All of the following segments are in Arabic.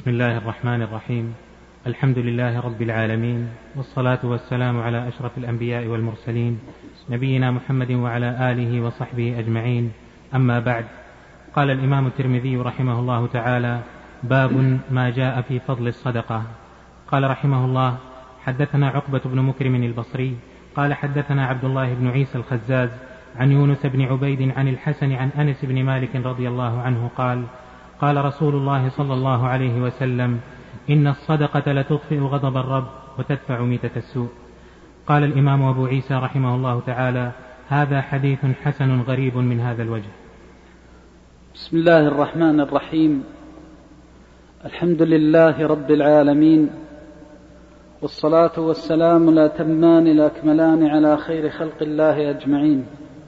بسم الله الرحمن الرحيم. الحمد لله رب العالمين، والصلاة والسلام على أشرف الأنبياء والمرسلين، نبينا محمد وعلى آله وصحبه أجمعين. أما بعد، قال الإمام الترمذي رحمه الله تعالى: باب ما جاء في فضل الصدقة. قال رحمه الله: حدثنا عقبة بن مكرم البصري قال حدثنا عبد الله بن عيسى الخزاز عن يونس بن عبيد عن الحسن عن أنس بن مالك رضي الله عنه قال: قال رسول الله صلى الله عليه وسلم: إن الصدقة لتطفئ غضب الرب وتدفع ميتة السوء. قال الإمام أبو عيسى رحمه الله تعالى: هذا حديث حسن غريب من هذا الوجه. بسم الله الرحمن الرحيم. الحمد لله رب العالمين، والصلاة والسلام الأتمان الأكملان على خير خلق الله أجمعين،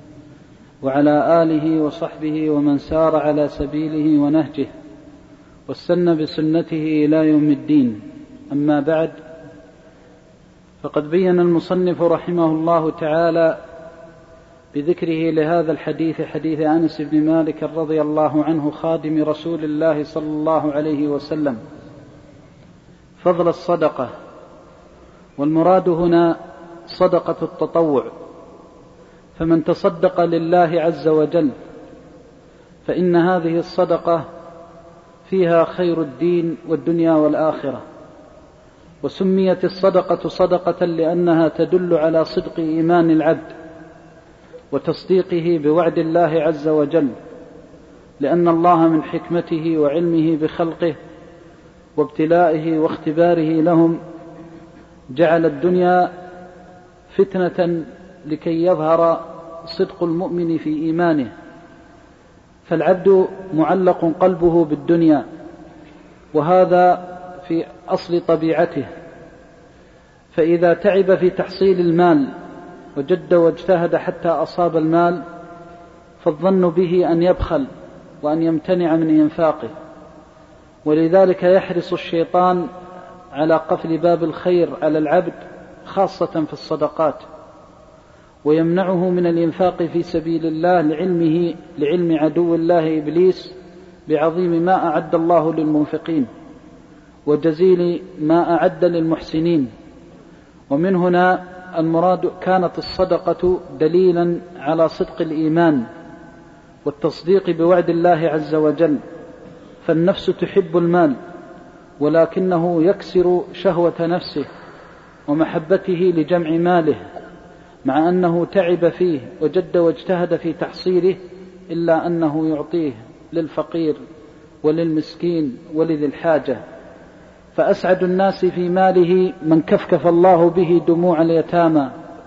وعلى آله وصحبه ومن سار على سبيله ونهجه واستنى بسنته إلى يوم الدين. أما بعد، فقد بين المصنف رحمه الله تعالى بذكره لهذا الحديث، حديث أنس بن مالك رضي الله عنه خادم رسول الله صلى الله عليه وسلم، فضل الصدقة. والمراد هنا صدقة التطوع، فمن تصدق لله عز وجل فإن هذه الصدقة فيها خير الدين والدنيا والآخرة. وسميت الصدقة صدقة لأنها تدل على صدق إيمان العبد وتصديقه بوعد الله عز وجل، لأن الله من حكمته وعلمه بخلقه وابتلائه واختباره لهم جعل الدنيا فتنة لكي يظهر صدق المؤمن في إيمانه، فالعبد معلق قلبه بالدنيا، وهذا في أصل طبيعته. فإذا تعب في تحصيل المال وجد واجتهد حتى أصاب المال، فالظن به أن يبخل وأن يمتنع من إنفاقه، ولذلك يحرص الشيطان على قفل باب الخير على العبد، خاصة في الصدقات، ويمنعه من الإنفاق في سبيل الله لعلم عدو الله إبليس بعظيم ما أعد الله للمنفقين وجزيل ما أعد للمحسنين. ومن هنا المراد كانت الصدقة دليلا على صدق الإيمان والتصديق بوعد الله عز وجل، فالنفس تحب المال، ولكنه يكسر شهوة نفسه ومحبته لجمع ماله، مع أنه تعب فيه وجد واجتهد في تحصيله، إلا أنه يعطيه للفقير وللمسكين ولذي الحاجة. فأسعد الناس في ماله من كفكف الله به دموع اليتامى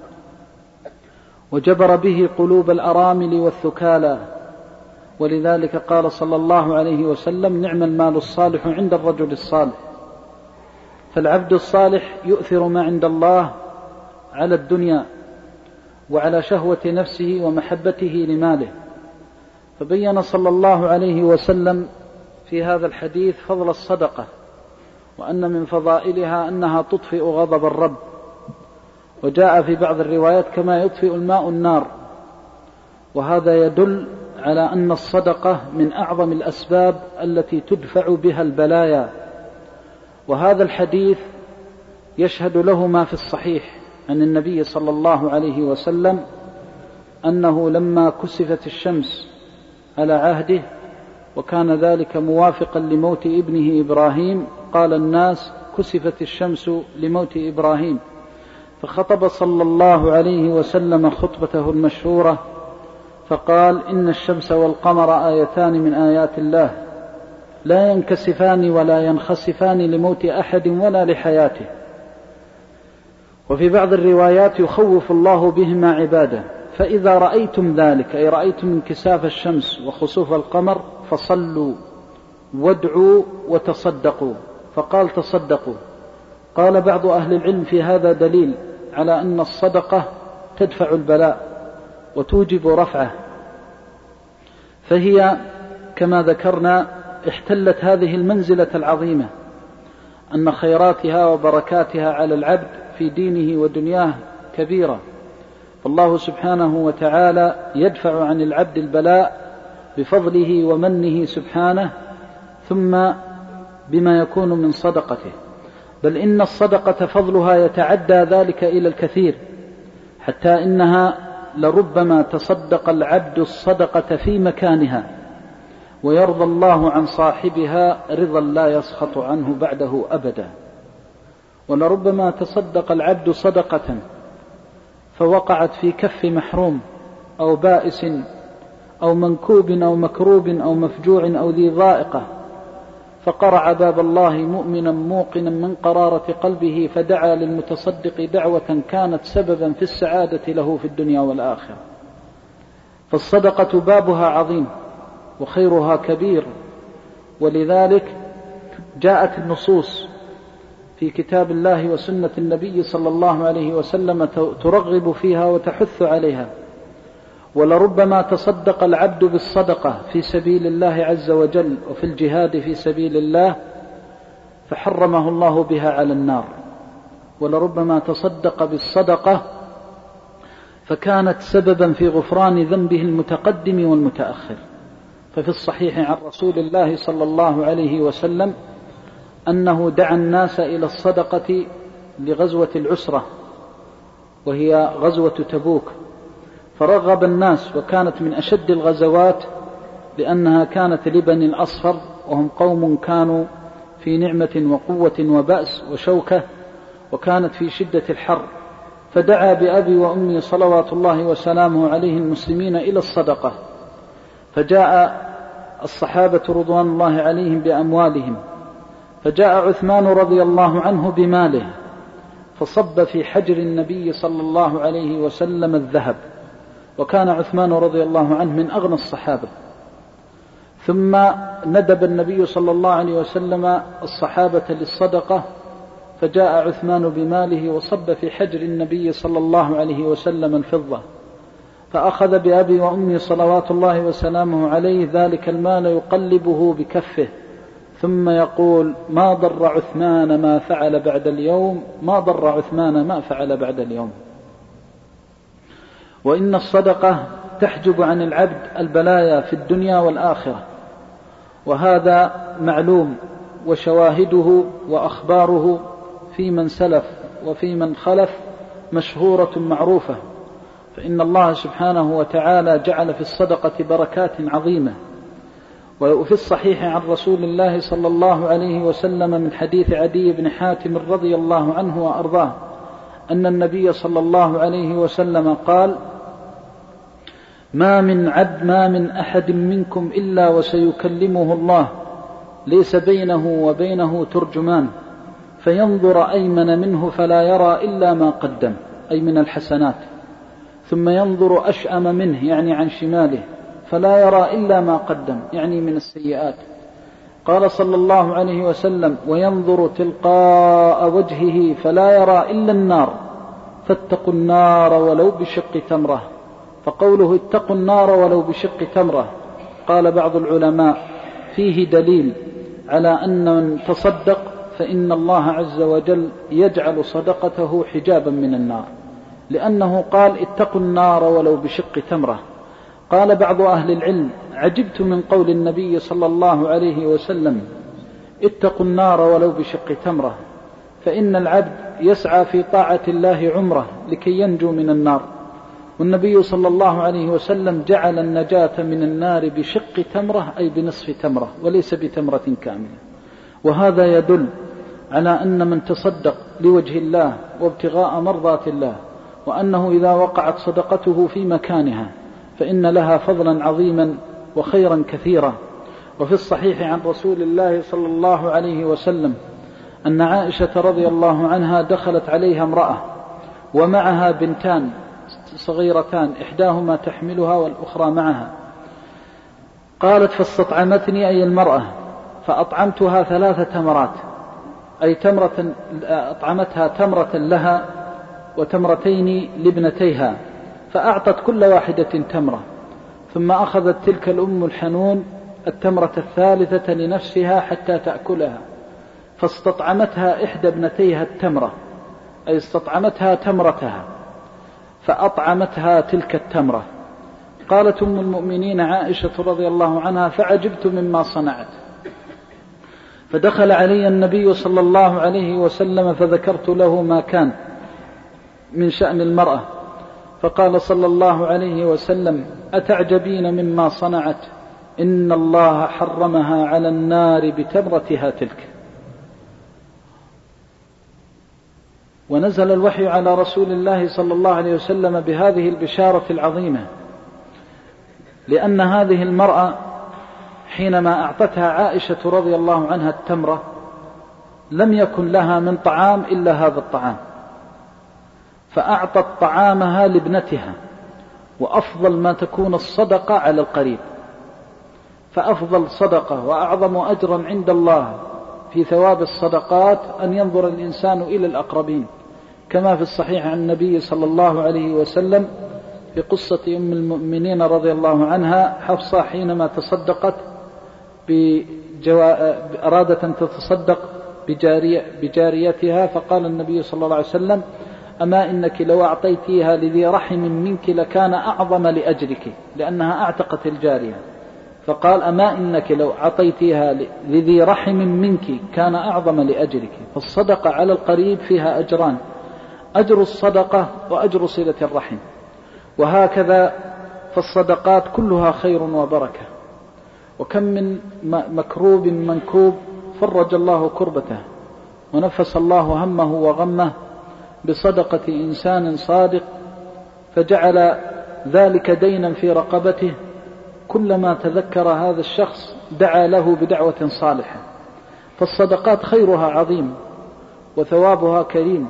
وجبر به قلوب الأرامل والثكالى. ولذلك قال صلى الله عليه وسلم: نعم المال الصالح عند الرجل الصالح. فالعبد الصالح يؤثر ما عند الله على الدنيا وعلى شهوة نفسه ومحبته لماله. فبين صلى الله عليه وسلم في هذا الحديث فضل الصدقة، وأن من فضائلها أنها تطفئ غضب الرب، وجاء في بعض الروايات كما يطفئ الماء النار. وهذا يدل على أن الصدقة من أعظم الأسباب التي تدفع بها البلايا. وهذا الحديث يشهد له ما في الصحيح عن النبي صلى الله عليه وسلم أنه لما كسفت الشمس على عهده، وكان ذلك موافقا لموت ابنه إبراهيم، قال الناس: كسفت الشمس لموت إبراهيم. فخطب صلى الله عليه وسلم خطبته المشهورة فقال: إن الشمس والقمر آيتان من آيات الله، لا ينكسفان ولا ينخسفان لموت أحد ولا لحياته. وفي بعض الروايات: يخوف الله بهما عباده، فإذا رأيتم ذلك، أي رأيتم انكساف الشمس وخسوف القمر، فصلوا وادعوا وتصدقوا. فقال: تصدقوا. قال بعض أهل العلم: في هذا دليل على أن الصدقة تدفع البلاء وتوجب رفعه، فهي كما ذكرنا احتلت هذه المنزلة العظيمة، أن خيراتها وبركاتها على العبد في دينه ودنياه كبيرة. فالله سبحانه وتعالى يدفع عن العبد البلاء بفضله ومنه سبحانه، ثم بما يكون من صدقته، بل إن الصدقة فضلها يتعدى ذلك إلى الكثير، حتى إنها لربما تصدق العبد الصدقة في مكانها ويرضى الله عن صاحبها رضا لا يسخط عنه بعده أبدا. ولربما تصدق العبد صدقة فوقعت في كف محروم أو بائس أو منكوب أو مكروب أو مفجوع أو ذي ضائقة، فقرع باب الله مؤمنا موقنا من قرارة قلبه، فدعا للمتصدق دعوة كانت سببا في السعادة له في الدنيا والآخرة. فالصدقة بابها عظيم وخيرها كبير، ولذلك جاءت النصوص في كتاب الله وسنة النبي صلى الله عليه وسلم ترغب فيها وتحث عليها. ولربما تصدق العبد بالصدقة في سبيل الله عز وجل وفي الجهاد في سبيل الله فحرمه الله بها على النار، ولربما تصدق بالصدقة فكانت سببا في غفران ذنبه المتقدم والمتأخر. ففي الصحيح عن رسول الله صلى الله عليه وسلم أنه دعا الناس إلى الصدقة لغزوة العسرة وهي غزوة تبوك، فرغب الناس، وكانت من أشد الغزوات لأنها كانت لبني الأصفر وهم قوم كانوا في نعمة وقوة وبأس وشوكة، وكانت في شدة الحر، فدعا بأبي وأمي صلوات الله وسلامه عليه المسلمين إلى الصدقة، فجاء الصحابة رضوان الله عليهم بأموالهم، فجاء عثمان رضي الله عنه بماله فصب في حجر النبي صلى الله عليه وسلم الذهب، وكان عثمان رضي الله عنه من أغنى الصحابة. ثم ندب النبي صلى الله عليه وسلم الصحابة للصدقة، فجاء عثمان بماله وصب في حجر النبي صلى الله عليه وسلم الفضة، فأخذ بأبي وأمي صلوات الله وسلامه عليه ذلك المال يقلبه بكفه ثم يقول: ما ضر عثمان ما فعل بعد اليوم، ما ضر عثمان ما فعل بعد اليوم. وإن الصدقة تحجب عن العبد البلايا في الدنيا والآخرة، وهذا معلوم، وشواهده وأخباره في من سلف وفي من خلف مشهورة معروفة. فإن الله سبحانه وتعالى جعل في الصدقة بركات عظيمة. وفي الصحيح عن رسول الله صلى الله عليه وسلم من حديث عدي بن حاتم رضي الله عنه وأرضاه أن النبي صلى الله عليه وسلم قال: ما من أحد منكم إلا وسيكلمه الله ليس بينه وبينه ترجمان، فينظر أيمن منه فلا يرى إلا ما قدم، أي من الحسنات، ثم ينظر أشأم منه، يعني عن شماله، فلا يرى إلا ما قدم، يعني من السيئات. قال صلى الله عليه وسلم: وينظر تلقاء وجهه فلا يرى إلا النار، فاتقوا النار ولو بشق تمرة. فقوله اتقوا النار ولو بشق تمرة، قال بعض العلماء فيه دليل على أن من تصدق فإن الله عز وجل يجعل صدقته حجابا من النار، لأنه قال اتقوا النار ولو بشق تمرة. قال بعض أهل العلم: عجبت من قول النبي صلى الله عليه وسلم اتقوا النار ولو بشق تمرة، فإن العبد يسعى في طاعة الله عمره لكي ينجو من النار، والنبي صلى الله عليه وسلم جعل النجاة من النار بشق تمرة، أي بنصف تمرة وليس بتمرة كاملة. وهذا يدل على أن من تصدق لوجه الله وابتغاء مرضات الله، وأنه إذا وقعت صدقته في مكانها فإن لها فضلا عظيما وخيرا كثيرا. وفي الصحيح عن رسول الله صلى الله عليه وسلم أن عائشة رضي الله عنها دخلت عليها امرأة ومعها بنتان صغيرتان، إحداهما تحملها والأخرى معها. قالت: فاستطعمتني، أي المرأة، فأطعمتها 3 تمرات، أي أطعمتها تمرة لها وتمرتين لابنتيها، فأعطت كل واحدة تمرة، ثم أخذت تلك الأم الحنون التمرة الثالثة لنفسها حتى تأكلها، فاستطعمتها إحدى ابنتيها التمرة، أي استطعمتها تمرتها فأطعمتها تلك التمرة. قالت أم المؤمنين عائشة رضي الله عنها: فعجبت مما صنعت، فدخل علي النبي صلى الله عليه وسلم فذكرت له ما كان من شأن المرأة، فقال صلى الله عليه وسلم: أتعجبين مما صنعت؟ إن الله حرمها على النار بتمرتها تلك. ونزل الوحي على رسول الله صلى الله عليه وسلم بهذه البشارة العظيمة، لأن هذه المرأة حينما أعطتها عائشة رضي الله عنها التمرة لم يكن لها من طعام إلا هذا الطعام، فأعطت طعامها لابنتها، وأفضل ما تكون الصدقة على القريب، فأفضل صدقة وأعظم أجرا عند الله في ثواب الصدقات أن ينظر الإنسان إلى الأقربين، كما في الصحيح عن النبي صلى الله عليه وسلم في قصة أم المؤمنين رضي الله عنها حفصة حينما تصدقت أرادت أن تتصدق بجاريتها، فقال النبي صلى الله عليه وسلم: أما إنك لو أعطيتيها لذي رحم منك لكان أعظم لأجرك، لأنها أعتقت الجارية. فقال: أما إنك لو أعطيتيها لذي رحم منك كان أعظم لأجرك. فالصدقة على القريب فيها أجران: أجر الصدقة وأجر صلة الرحم. وهكذا فالصدقات كلها خير وبركة، وكم من مكروب منكوب فرج الله كربته ونفس الله همه وغمه بصدقة إنسان صادق، فجعل ذلك دينا في رقبته، كلما تذكر هذا الشخص دعا له بدعوة صالحة. فالصدقات خيرها عظيم وثوابها كريم،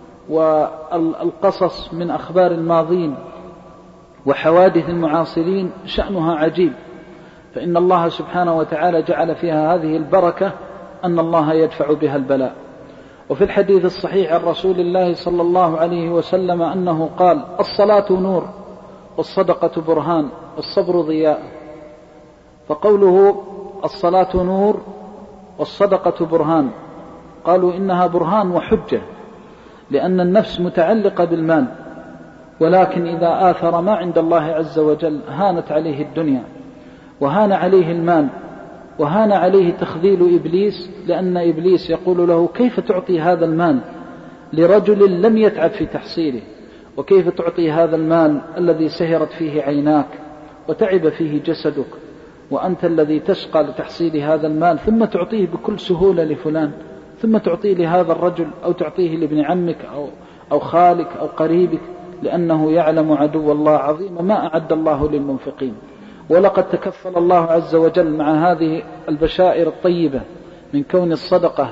والقصص من أخبار الماضين وحوادث المعاصرين شأنها عجيب، فإن الله سبحانه وتعالى جعل فيها هذه البركة أن الله يدفع بها البلاء. وفي الحديث الصحيح عن رسول الله صلى الله عليه وسلم أنه قال: الصلاة نور والصدقة برهان والصبر ضياء. فقوله الصلاة نور والصدقة برهان، قالوا إنها برهان وحجة، لأن النفس متعلقة بالمال، ولكن إذا آثر ما عند الله عز وجل هانت عليه الدنيا وهان عليه المال وهان عليه تخذيل إبليس، لأن إبليس يقول له: كيف تعطي هذا المال لرجل لم يتعب في تحصيله؟ وكيف تعطي هذا المال الذي سهرت فيه عيناك وتعب فيه جسدك، وأنت الذي تشقى لتحصيل هذا المال، ثم تعطيه بكل سهولة لفلان، ثم تعطيه لهذا الرجل أو تعطيه لابن عمك أو خالك أو قريبك، لأنه يعلم عدو الله عظيم ما أعد الله للمنفقين. ولقد تكفل الله عز وجل مع هذه البشائر الطيبة من كون الصدقة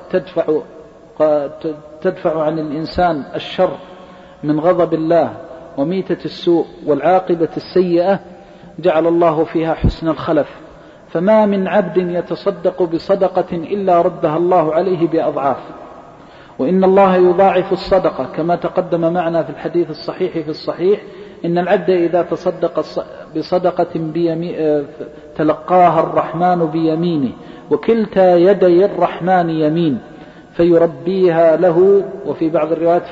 تدفع عن الإنسان الشر من غضب الله وميتة السوء والعاقبة السيئة، جعل الله فيها حسن الخلف، فما من عبد يتصدق بصدقة إلا ردها الله عليه بأضعاف. وإن الله يضاعف الصدقة كما تقدم معنا في الحديث الصحيح في الصحيح: إن العبد إذا تصدق بصدقة تلقاها الرحمن بيمينه، وكلتا يدي الرحمن يمين، فيربيها له، وفي بعض الروايات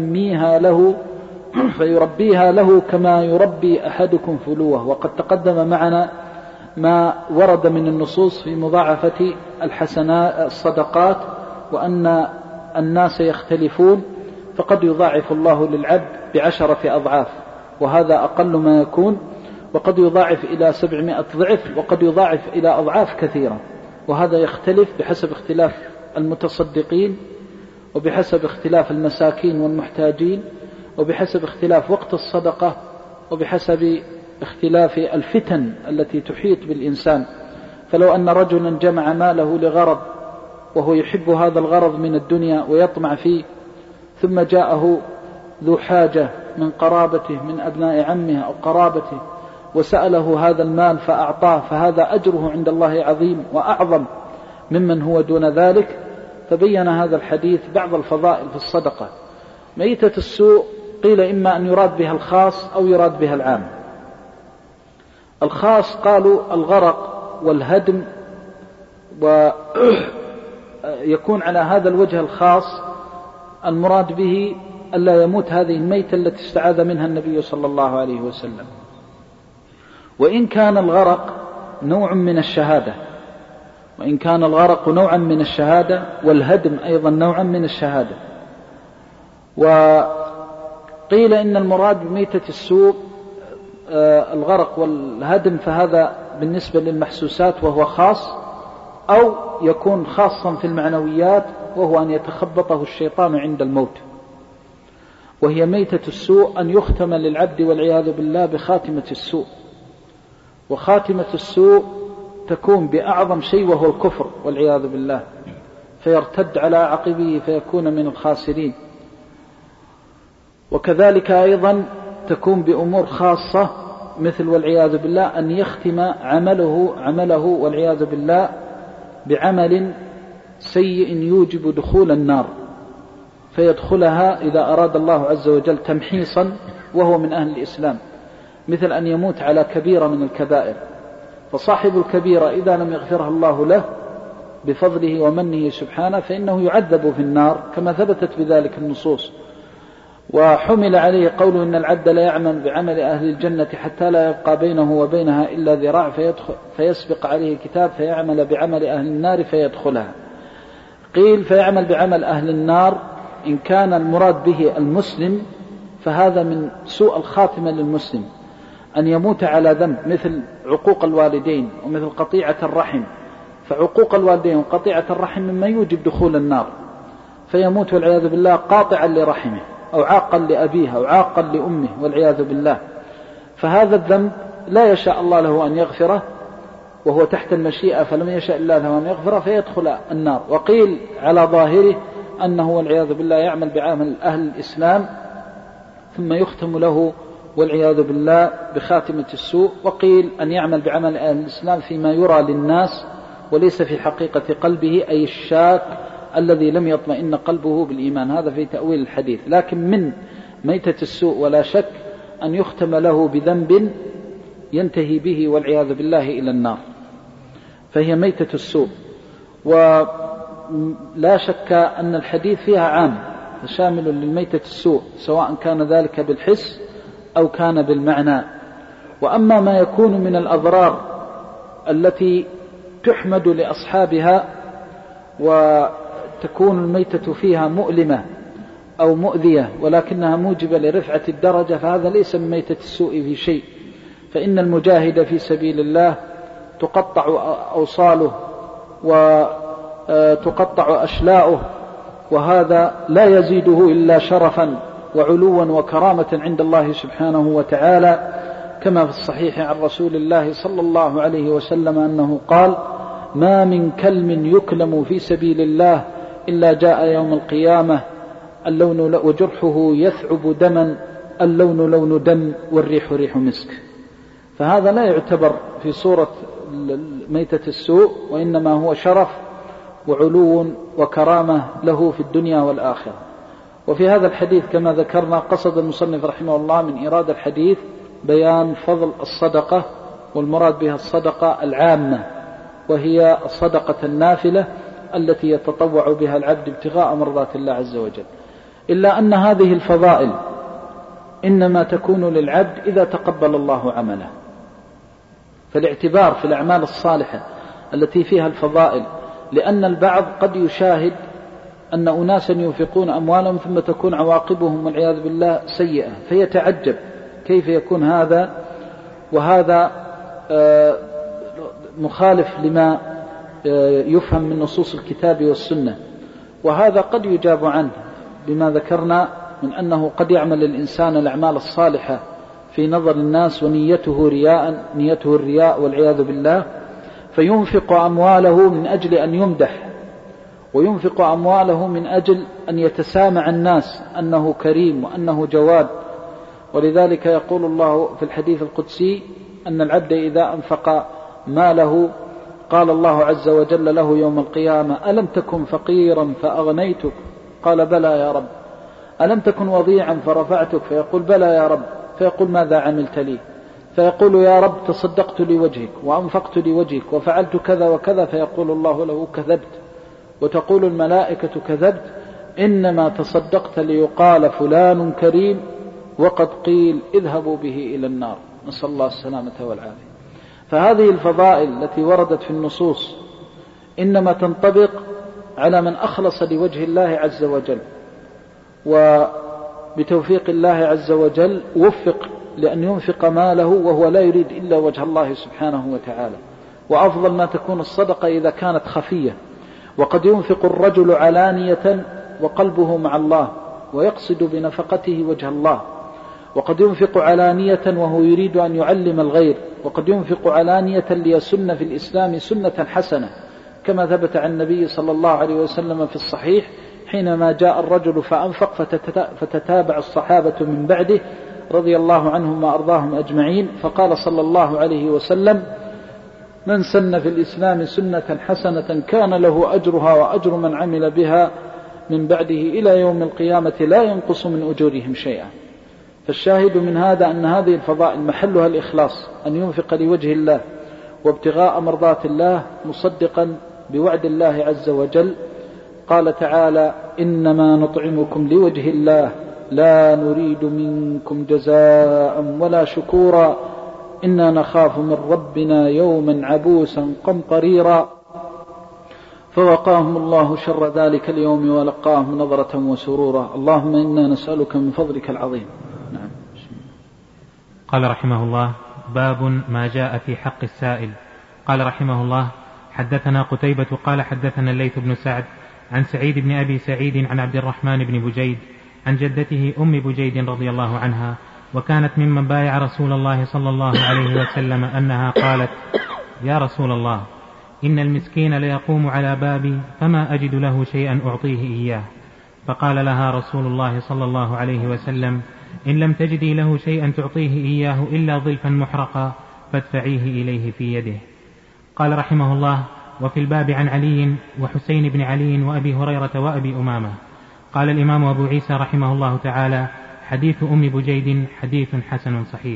فيربيها له كما يربي أحدكم فلوه. وقد تقدم معنا ما ورد من النصوص في مضاعفة الحسنات الصدقات، وأن الناس يختلفون، فقد يضاعف الله للعبد ب10 أضعاف، وهذا أقل ما يكون، وقد يضاعف إلى 700 ضعف، وقد يضاعف إلى أضعاف كثيرة، وهذا يختلف بحسب اختلاف المتصدقين، وبحسب اختلاف المساكين والمحتاجين، وبحسب اختلاف وقت الصدقة، وبحسب اختلاف الفتن التي تحيط بالإنسان. فلو أن رجلا جمع ماله لغرض وهو يحب هذا الغرض من الدنيا ويطمع فيه، ثم جاءه ذو حاجة من قرابته من أبناء عمه أو قرابته وسأله هذا المال فأعطاه، فهذا أجره عند الله عظيم وأعظم ممن هو دون ذلك. فبين هذا الحديث بعض الفضائل في الصدقة. ميتة السوء قيل إما أن يراد بها الخاص أو يراد بها العام. الخاص قالوا الغرق والهدم، ويكون على هذا الوجه الخاص المراد به ألا يموت هذه الميتة التي استعاذ منها النبي صلى الله عليه وسلم. وإن كان الغرق نوع من الشهادة، وإن كان الغرق نوعا من الشهادة والهدم أيضا نوعا من الشهادة. وقيل إن المراد بميتة السوء الغرق والهدم، فهذا بالنسبة للمحسوسات وهو خاص، أو يكون خاصا في المعنويات وهو أن يتخبطه الشيطان عند الموت. وهي ميتة السوء أن يختم للعبد والعياذ بالله بخاتمة السوء، وخاتمة السوء تكون بأعظم شيء وهو الكفر والعياذ بالله، فيرتد على عقبه فيكون من الخاسرين. وكذلك أيضا تكون بأمور خاصة مثل والعياذ بالله أن يختم عمله والعياذ بالله بعمل سيء يوجب دخول النار، فيدخلها إذا أراد الله عز وجل تمحيصا وهو من أهل الإسلام، مثل أن يموت على كبيرة من الكبائر. فصاحب الكبيرة إذا لم يغفرها الله له بفضله ومنه سبحانه فإنه يعذب في النار كما ثبتت بذلك النصوص. وحمل عليه قوله إن العبد لا يعمل بعمل أهل الجنة حتى لا يبقى بينه وبينها إلا ذراع فيسبق عليه كتاب فيعمل بعمل أهل النار فيدخلها. قيل فيعمل بعمل أهل النار، إن كان المراد به المسلم فهذا من سوء الخاتمة للمسلم، أن يموت على ذنب مثل عقوق الوالدين ومثل قطيعة الرحم، فعقوق الوالدين وقطيعة الرحم مما يوجب دخول النار، فيموت والعياذ بالله قاطعا لرحمه أو عاقا لأبيه أو عاقا لأمه والعياذ بالله. فهذا الذنب لا يشاء الله له أن يغفره وهو تحت المشيئة، فلم يشاء الله له أن يغفره فيدخل النار. وقيل على ظاهره أنه والعياذ بالله يعمل بعمل أهل الإسلام ثم يختم له والعياذ بالله بخاتمة السوء. وقيل أن يعمل بعمل أهل الإسلام فيما يرى للناس وليس في حقيقة قلبه، أي الشاك الذي لم يطمئن قلبه بالإيمان. هذا في تأويل الحديث. لكن من ميتة السوء ولا شك أن يختم له بذنب ينتهي به والعياذ بالله إلى النار، فهي ميتة السوء. ولا شك أن الحديث فيها عام شامل للميتة السوء، سواء كان ذلك بالحس أو كان بالمعنى. وأما ما يكون من الأضرار التي تحمد لأصحابها وتكون الميتة فيها مؤلمة أو مؤذية ولكنها موجبة لرفعة الدرجة، فهذا ليس من ميتة السوء في شيء. فإن المجاهد في سبيل الله تقطع أوصاله وتقطع أشلاؤه، وهذا لا يزيده إلا شرفا وعلوا وكرامة عند الله سبحانه وتعالى، كما في الصحيح عن رسول الله صلى الله عليه وسلم أنه قال: ما من كلم يكلم في سبيل الله إلا جاء يوم القيامة اللون وجرحه يثعب دما، اللون لون دم والريح ريح مسك. فهذا لا يعتبر في صورة ميتة السوء، وإنما هو شرف وعلو وكرامة له في الدنيا والآخرة. وفي هذا الحديث كما ذكرنا قصد المصنف رحمه الله من إيراد الحديث بيان فضل الصدقة، والمراد بها الصدقة العامة، وهي الصدقة النافلة التي يتطوع بها العبد ابتغاء مرضات الله عز وجل. إلا أن هذه الفضائل إنما تكون للعبد إذا تقبل الله عمله. فالاعتبار في الأعمال الصالحة التي فيها الفضائل، لأن البعض قد يشاهد أن أناسا ينفقون أموالهم ثم تكون عواقبهم والعياذ بالله سيئة، فيتعجب كيف يكون هذا، وهذا مخالف لما يفهم من نصوص الكتاب والسنة. وهذا قد يجاب عنه بما ذكرنا من أنه قد يعمل الإنسان الأعمال الصالحة في نظر الناس ونيته الرياء والعياذ بالله، فينفق أمواله من أجل أن يمدح، وينفق أمواله من أجل أن يتسامع الناس أنه كريم وأنه جواد. ولذلك يقول الله في الحديث القدسي أن العبد إذا أنفق ماله قال الله عز وجل له يوم القيامة: ألم تكن فقيرا فأغنيتك؟ قال: بلى يا رب. ألم تكن وضيعا فرفعتك؟ فيقول: بلى يا رب. فيقول: ماذا عملت لي؟ فيقول: يا رب تصدقت لوجهك وأنفقت لوجهك وفعلت كذا وكذا. فيقول الله له: كذبت. وتقول الملائكة: كذبت، إنما تصدقت ليقال فلان كريم، وقد قيل اذهبوا به إلى النار. نسأل الله السلامة والعافية. فهذه الفضائل التي وردت في النصوص إنما تنطبق على من أخلص لوجه الله عز وجل، وبتوفيق الله عز وجل وفق لأن ينفق ماله وهو لا يريد إلا وجه الله سبحانه وتعالى. وأفضل ما تكون الصدقة إذا كانت خفية. وقد ينفق الرجل علانية وقلبه مع الله ويقصد بنفقته وجه الله، وقد ينفق علانية وهو يريد أن يعلم الغير، وقد ينفق علانية ليسن في الإسلام سنة حسنة، كما ثبت عن النبي صلى الله عليه وسلم في الصحيح حينما جاء الرجل فأنفق فتتابع الصحابة من بعده رضي الله عنهم وأرضاهم أجمعين، فقال صلى الله عليه وسلم: من سن في الإسلام سنة حسنة كان له أجرها وأجر من عمل بها من بعده إلى يوم القيامة لا ينقص من أجورهم شيئا. فالشاهد من هذا أن هذه الفضائل محلها الإخلاص، أن ينفق لوجه الله وابتغاء مرضات الله مصدقا بوعد الله عز وجل. قال تعالى: إنما نطعمكم لوجه الله لا نريد منكم جزاء ولا شكورا إنا نخاف من ربنا يوما عبوسا قمطريرا. فوقاهم الله شر ذلك اليوم ولقاهم نظرة وسرورا. اللهم إنا نسألك من فضلك العظيم. نعم. قال رحمه الله: باب ما جاء في حق السائل. قال رحمه الله: حدثنا قتيبة قال حدثنا الليث بن سعد عن سعيد بن أبي سعيد عن عبد الرحمن بن بجيد عن جدته أم بجيد رضي الله عنها، وكانت ممن بايع رسول الله صلى الله عليه وسلم، أنها قالت: يا رسول الله، إن المسكين ليقوم على بابي فما أجد له شيئا أعطيه إياه. فقال لها رسول الله صلى الله عليه وسلم: إن لم تجدي له شيئا تعطيه إياه إلا ظلفا محرقا فادفعيه إليه في يده. قال رحمه الله: وفي الباب عن علي وحسين بن علي وأبي هريرة وأبي أمامة. قال الإمام أبو عيسى رحمه الله تعالى: حديث أم بجيد حديث حسن صحيح.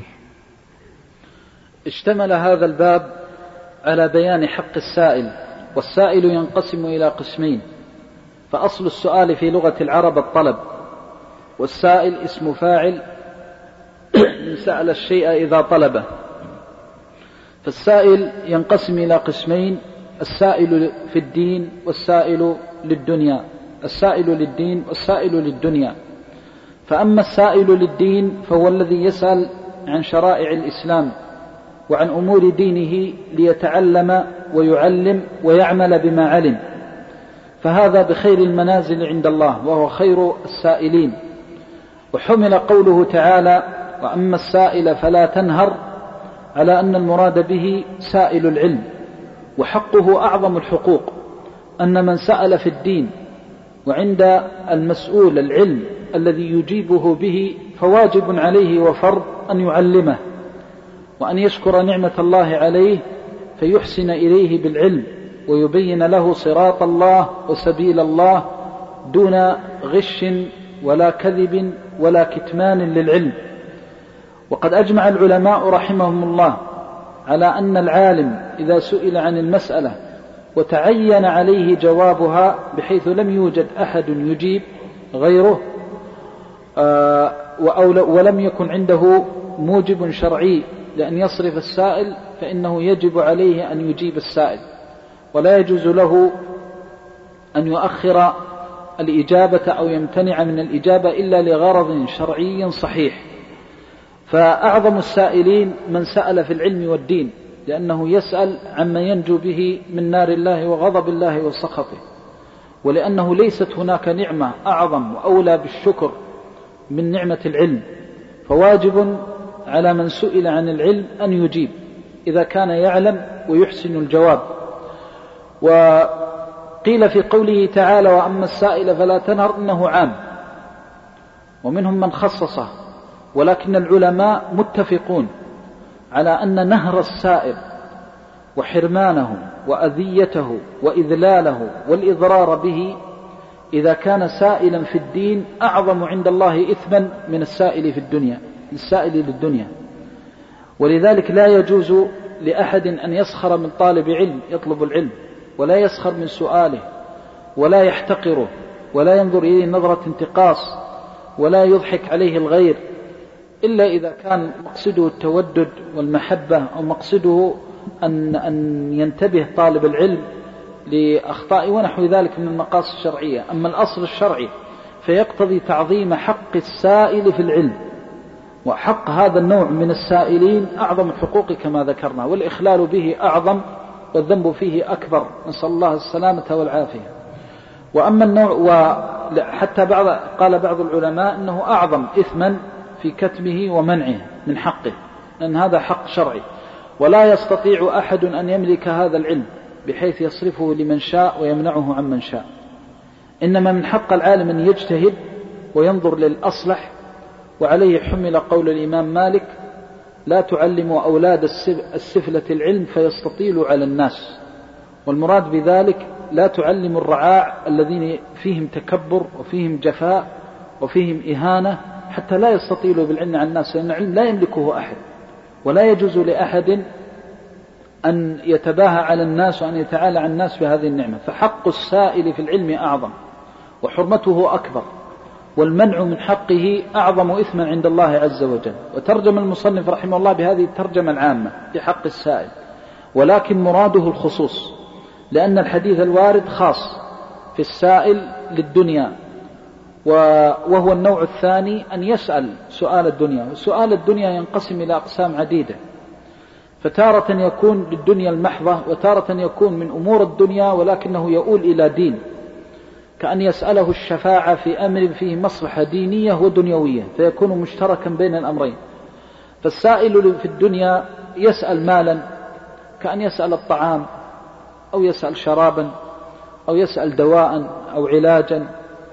اشتمل هذا الباب على بيان حق السائل، والسائل ينقسم إلى قسمين. فأصل السؤال في لغة العرب الطلب، والسائل اسم فاعل من سأل الشيء إذا طلبه. فالسائل ينقسم إلى قسمين: السائل في الدين والسائل للدنيا، السائل للدين والسائل للدنيا. فأما السائل للدين فهو الذي يسأل عن شرائع الإسلام وعن أمور دينه ليتعلم ويعلم ويعمل بما علم، فهذا بخير المنازل عند الله وهو خير السائلين. وحمل قوله تعالى: وأما السائل فلا تنهر، على أن المراد به سائل العلم، وحقه أعظم الحقوق، أن من سأل في الدين وعند المسؤول العلم الذي يجيبه به فواجب عليه وفرض أن يعلمه، وأن يشكر نعمة الله عليه فيحسن إليه بالعلم ويبين له صراط الله وسبيل الله دون غش ولا كذب ولا كتمان للعلم. وقد أجمع العلماء رحمهم الله على أن العالم إذا سئل عن المسألة وتعين عليه جوابها بحيث لم يوجد أحد يجيب غيره ولم يكن عنده موجب شرعي لأن يصرف السائل، فإنه يجب عليه أن يجيب السائل، ولا يجوز له أن يؤخر الإجابة أو يمتنع من الإجابة إلا لغرض شرعي صحيح. فأعظم السائلين من سأل في العلم والدين، لأنه يسأل عما ينجو به من نار الله وغضب الله وسخطه، ولأنه ليست هناك نعمة أعظم وأولى بالشكر من نعمة العلم. فواجب على من سئل عن العلم أن يجيب إذا كان يعلم ويحسن الجواب. وقيل في قوله تعالى: وأما السائل فلا تنهر، إنه عام، ومنهم من خصصه، ولكن العلماء متفقون على أن نهر السائل وحرمانه وأذيته وإذلاله والإضرار به إذا كان سائلا في الدين أعظم عند الله إثما من السائل في الدنيا، السائل للدنيا. ولذلك لا يجوز لأحد أن يسخر من طالب علم يطلب العلم، ولا يسخر من سؤاله، ولا يحتقره، ولا ينظر إليه نظرة انتقاص، ولا يضحك عليه الغير، إلا إذا كان مقصده التودد والمحبة، أو مقصده أن ينتبه طالب العلم لأخطاء ونحو ذلك من المقاصد الشرعية. أما الأصل الشرعي فيقتضي تعظيم حق السائل في العلم، وحق هذا النوع من السائلين أعظم الحقوق كما ذكرنا، والإخلال به أعظم والذنب فيه أكبر، نسأل الله السلامة والعافية. وأما النوع، وحتى قال بعض العلماء أنه أعظم إثما في كتمه ومنعه من حقه، لأن هذا حق شرعي، ولا يستطيع أحد أن يملك هذا العلم بحيث يصرفه لمن شاء ويمنعه عن من شاء. إنما من حق العالم أن يجتهد وينظر للأصلح، وعليه حمل قول الإمام مالك: لا تعلموا أولاد السفلة العلم فيستطيلوا على الناس. والمراد بذلك لا تعلموا الرعاع الذين فيهم تكبر وفيهم جفاء وفيهم إهانة حتى لا يستطيلوا بالعلم عن الناس، لأن العلم لا يملكه أحد، ولا يجوز لأحد أن يتباهى على الناس وأن يتعالى عن الناس بهذه النعمة. فحق السائل في العلم أعظم وحرمته أكبر، والمنع من حقه أعظم إثما عند الله عز وجل. وترجم المصنف رحمه الله بهذه الترجمة العامة في حق السائل، ولكن مراده الخصوص، لأن الحديث الوارد خاص في السائل للدنيا، وهو النوع الثاني أن يسأل سؤال الدنيا. وسؤال الدنيا ينقسم إلى أقسام عديدة، فتارة يكون للدنيا المحضة، وتارة يكون من أمور الدنيا ولكنه يؤول إلى دين، كأن يسأله الشفاعة في أمر فيه مصلحة دينية ودنيوية، فيكون مشتركا بين الأمرين. فالسائل في الدنيا يسأل مالا، كأن يسأل الطعام أو يسأل شرابا أو يسأل دواء أو علاجا.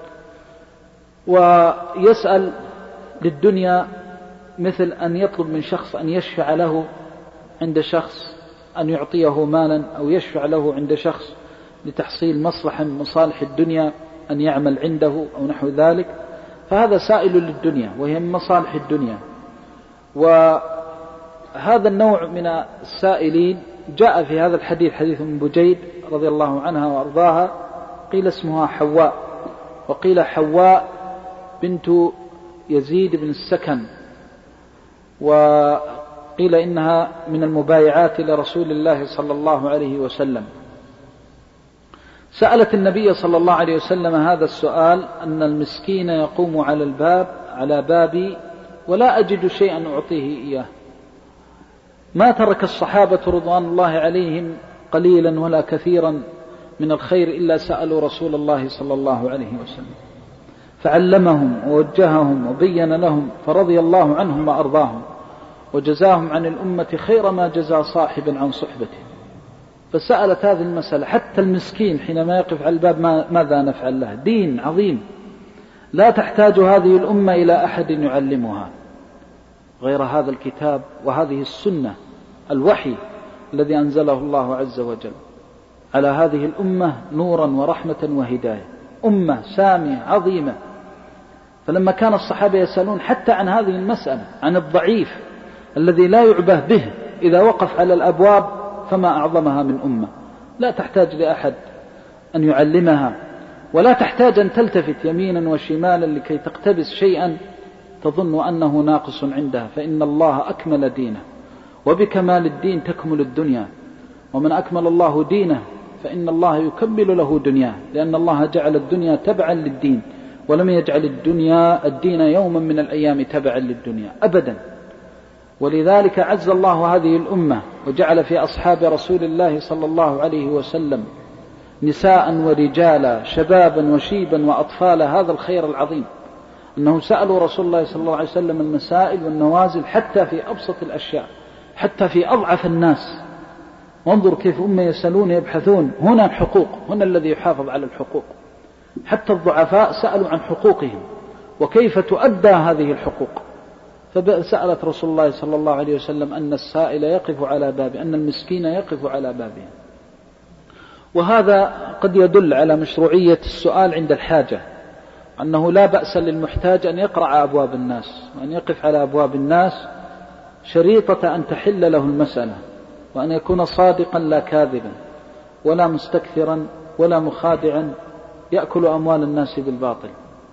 ويسأل للدنيا مثل أن يطلب من شخص أن يشفع له عند شخص، أن يعطيه مالا، أو يشفع له عند شخص لتحصيل مصلحة من مصالح الدنيا، أن يعمل عنده أو نحو ذلك. فهذا سائل للدنيا وهي من مصالح الدنيا. وهذا النوع من السائلين جاء في هذا الحديث، حديث من بجيد رضي الله عنها وأرضاها، قيل اسمها حواء، وقيل حواء بنت يزيد بن السكن، وقيل إنها من المبايعات لرسول الله صلى الله عليه وسلم. سألت النبي صلى الله عليه وسلم هذا السؤال: أن المسكين يقوم على بابي ولا أجد شيئا أعطيه إياه. ما ترك الصحابة رضوان الله عليهم قليلا ولا كثيرا من الخير إلا سألوا رسول الله صلى الله عليه وسلم، فعلمهم ووجههم وبين لهم، فرضي الله عنهم وأرضاهم، وجزاهم عن الأمة خير ما جزى صاحبا عن صحبته. فسألت هذه المسألة. حتى المسكين حينما يقف على الباب ماذا نفعل له؟ دين عظيم لا تحتاج هذه الأمة إلى أحد يعلمها غير هذا الكتاب وهذه السنة، الوحي الذي أنزله الله عز وجل على هذه الأمة نورا ورحمة وهداية، أمة سامية عظيمة. فلما كان الصحابة يسألون حتى عن هذه المسألة، عن الضعيف الذي لا يعبه به إذا وقف على الأبواب، فما أعظمها من أمة لا تحتاج لأحد أن يعلمها، ولا تحتاج أن تلتفت يمينا وشمالا لكي تقتبس شيئا تظن أنه ناقص عندها، فإن الله أكمل دينه، وبكمال الدين تكمل الدنيا، ومن أكمل الله دينه فإن الله يكمل له دنياه، لأن الله جعل الدنيا تبعا للدين، ولم يجعل الدين يوما من الأيام تبعا للدنيا أبدا. ولذلك عز الله هذه الأمة وجعل في أصحاب رسول الله صلى الله عليه وسلم نساء ورجالا، شبابا وشيبا وأطفالا، هذا الخير العظيم، أنه سألوا رسول الله صلى الله عليه وسلم المسائل والنوازل حتى في أبسط الأشياء، حتى في أضعف الناس. وانظر كيف أمة يسألون يبحثون، هنا الحقوق، هنا الذي يحافظ على الحقوق. حتى الضعفاء سألوا عن حقوقهم وكيف تؤدى هذه الحقوق، فسألت رسول الله صلى الله عليه وسلم أن السائل يقف على بابه، أن المسكين يقف على بابه. وهذا قد يدل على مشروعية السؤال عند الحاجة، أنه لا بأس للمحتاج أن يقرع أبواب الناس وأن يقف على أبواب الناس، شريطة أن تحل له المسألة، وأن يكون صادقا لا كاذبا، ولا مستكثرا ولا مخادعا يأكل أموال الناس بالباطل.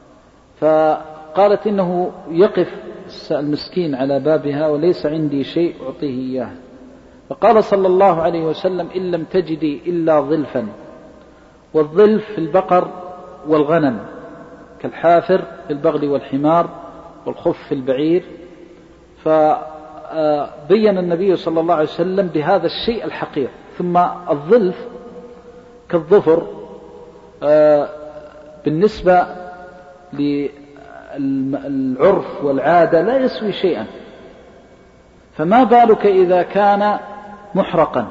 فقالت إنه يقف المسكين على بابها وليس عندي شيء أعطيه إياه. فقال صلى الله عليه وسلم: إن لم تجدي إلا ظلفا والظلف في البقر والغنم كالحافر في البغل والحمار والخف في البعير. فبين النبي صلى الله عليه وسلم بهذا الشيء الحقير. ثم الظلف كالظفر بالنسبة للعرف والعادة لا يسوي شيئا، فما بالك إذا كان محرقا؟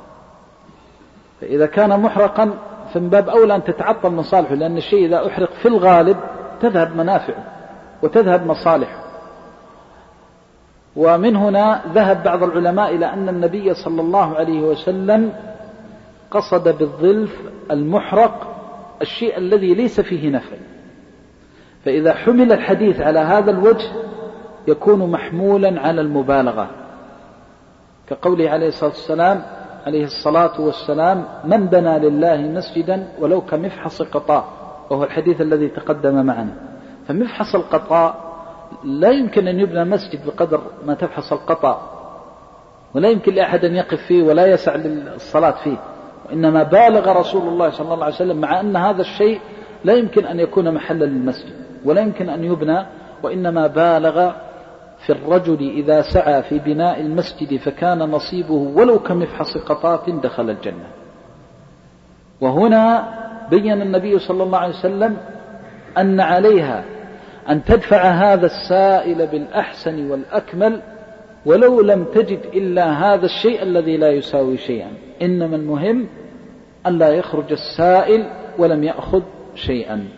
فإذا كان محرقا فمن باب أولى أن تتعطل مصالحه، لأن الشيء إذا أحرق في الغالب تذهب منافعه وتذهب مصالحه. ومن هنا ذهب بعض العلماء إلى أن النبي صلى الله عليه وسلم قصد بالظلف المحرق الشيء الذي ليس فيه نفع. فإذا حمل الحديث على هذا الوجه يكون محمولا على المبالغة، كقوله عليه الصلاة والسلام: من بنى لله مسجدا ولو كمفحص قطاء، وهو الحديث الذي تقدم معنا. فمفحص القطاء لا يمكن أن يبنى مسجد بقدر ما تفحص القطاء، ولا يمكن لأحد أن يقف فيه ولا يسع للصلاة فيه، وإنما بالغ رسول الله صلى الله عليه وسلم، مع أن هذا الشيء لا يمكن أن يكون محلا للمسجد ولا يمكن أن يبنى، وإنما بالغ في الرجل إذا سعى في بناء المسجد فكان نصيبه ولو كمفحص قطاة دخل الجنة. وهنا بين النبي صلى الله عليه وسلم أن عليها أن تدفع هذا السائل بالأحسن والأكمل ولو لم تجد إلا هذا الشيء الذي لا يساوي شيئا، إنما المهم أن لا يخرج السائل ولم يأخذ شيئا.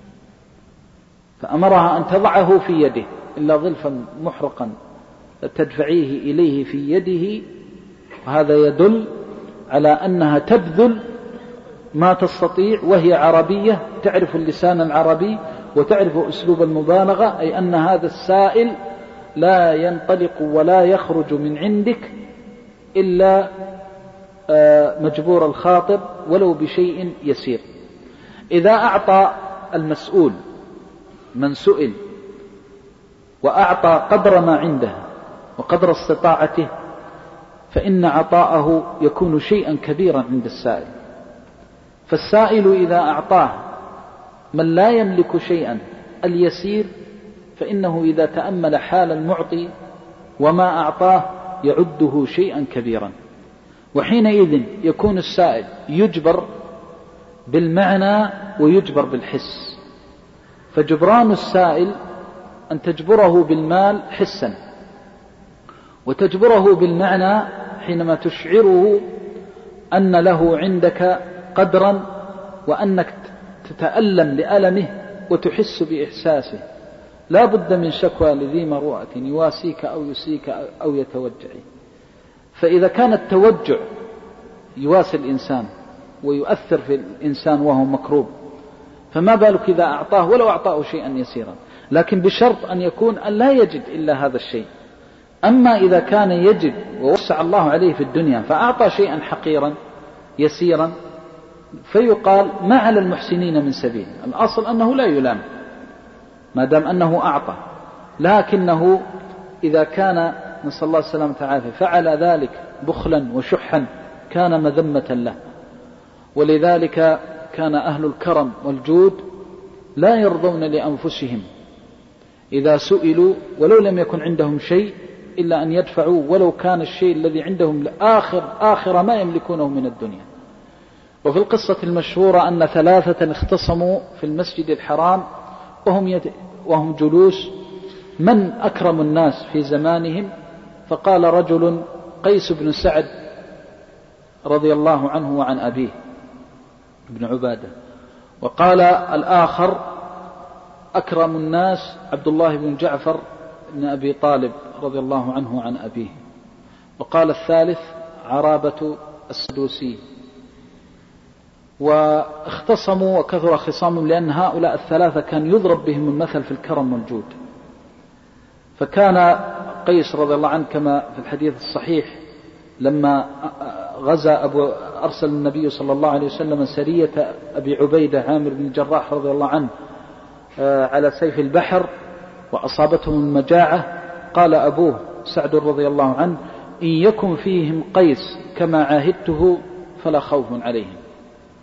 فأمرها أن تضعه في يده، إلا ظلفا محرقا تدفعيه إليه في يده، وهذا يدل على أنها تبذل ما تستطيع، وهي عربية تعرف اللسان العربي وتعرف أسلوب المبالغة، أي أن هذا السائل لا ينطلق ولا يخرج من عندك إلا مجبور الخاطر ولو بشيء يسير. إذا أعطى المسؤول من سئل وأعطى قدر ما عنده وقدر استطاعته فإن عطاءه يكون شيئا كبيرا عند السائل. فالسائل إذا أعطاه من لا يملك شيئا اليسير فإنه إذا تأمل حال المعطي وما أعطاه يعده شيئا كبيرا، وحينئذ يكون السائل يجبر بالمعنى ويجبر بالحس. فجبران السائل أن تجبره بالمال حسا، وتجبره بالمعنى حينما تشعره أن له عندك قدرا وأنك تتألم لألمه وتحس بإحساسه. لا بد من شكوى لذي مروءة يواسيك أو يسيك أو يتوجع. فإذا كان التوجع يواسي الإنسان ويؤثر في الإنسان وهو مكروب، فما بالك إذا أعطاه ولو أعطاه شيئا يسيرا، لكن بشرط أن يكون أن لا يجد إلا هذا الشيء. أما إذا كان يجد ووسع الله عليه في الدنيا فأعطى شيئا حقيرا يسيرا فيقال ما على المحسنين من سبيل. الأصل أنه لا يلام ما دام أنه أعطى، لكنه إذا كان نسأل الله السلامة والعافية فعل ذلك بخلا وشحا كان مذمة له. ولذلك كان أهل الكرم والجود لا يرضون لأنفسهم إذا سئلوا ولو لم يكن عندهم شيء إلا أن يدفعوا ولو كان الشيء الذي عندهم آخر ما يملكونه من الدنيا. وفي القصة المشهورة أن 3 اختصموا في المسجد الحرام وهم جلوس من أكرم الناس في زمانهم، فقال رجل قيس بن سعد رضي الله عنه وعن أبيه ابن عبادة، وقال الآخر أكرم الناس عبد الله بن جعفر بن أبي طالب رضي الله عنه وعن أبيه، وقال الثالث عرابة السدوسي. واختصموا وكثر خصامهم لأن هؤلاء 3 كان يضرب بهم المثل في الكرم والجود. فكان قيس رضي الله عنه كما في الحديث الصحيح لما أرسل النبي صلى الله عليه وسلم سرية أبي عبيدة عامر بن الجراح رضي الله عنه على سيف البحر وأصابتهم المجاعة، قال أبوه سعد رضي الله عنه إن يكن فيهم قيس كما عاهدته فلا خوف عليهم.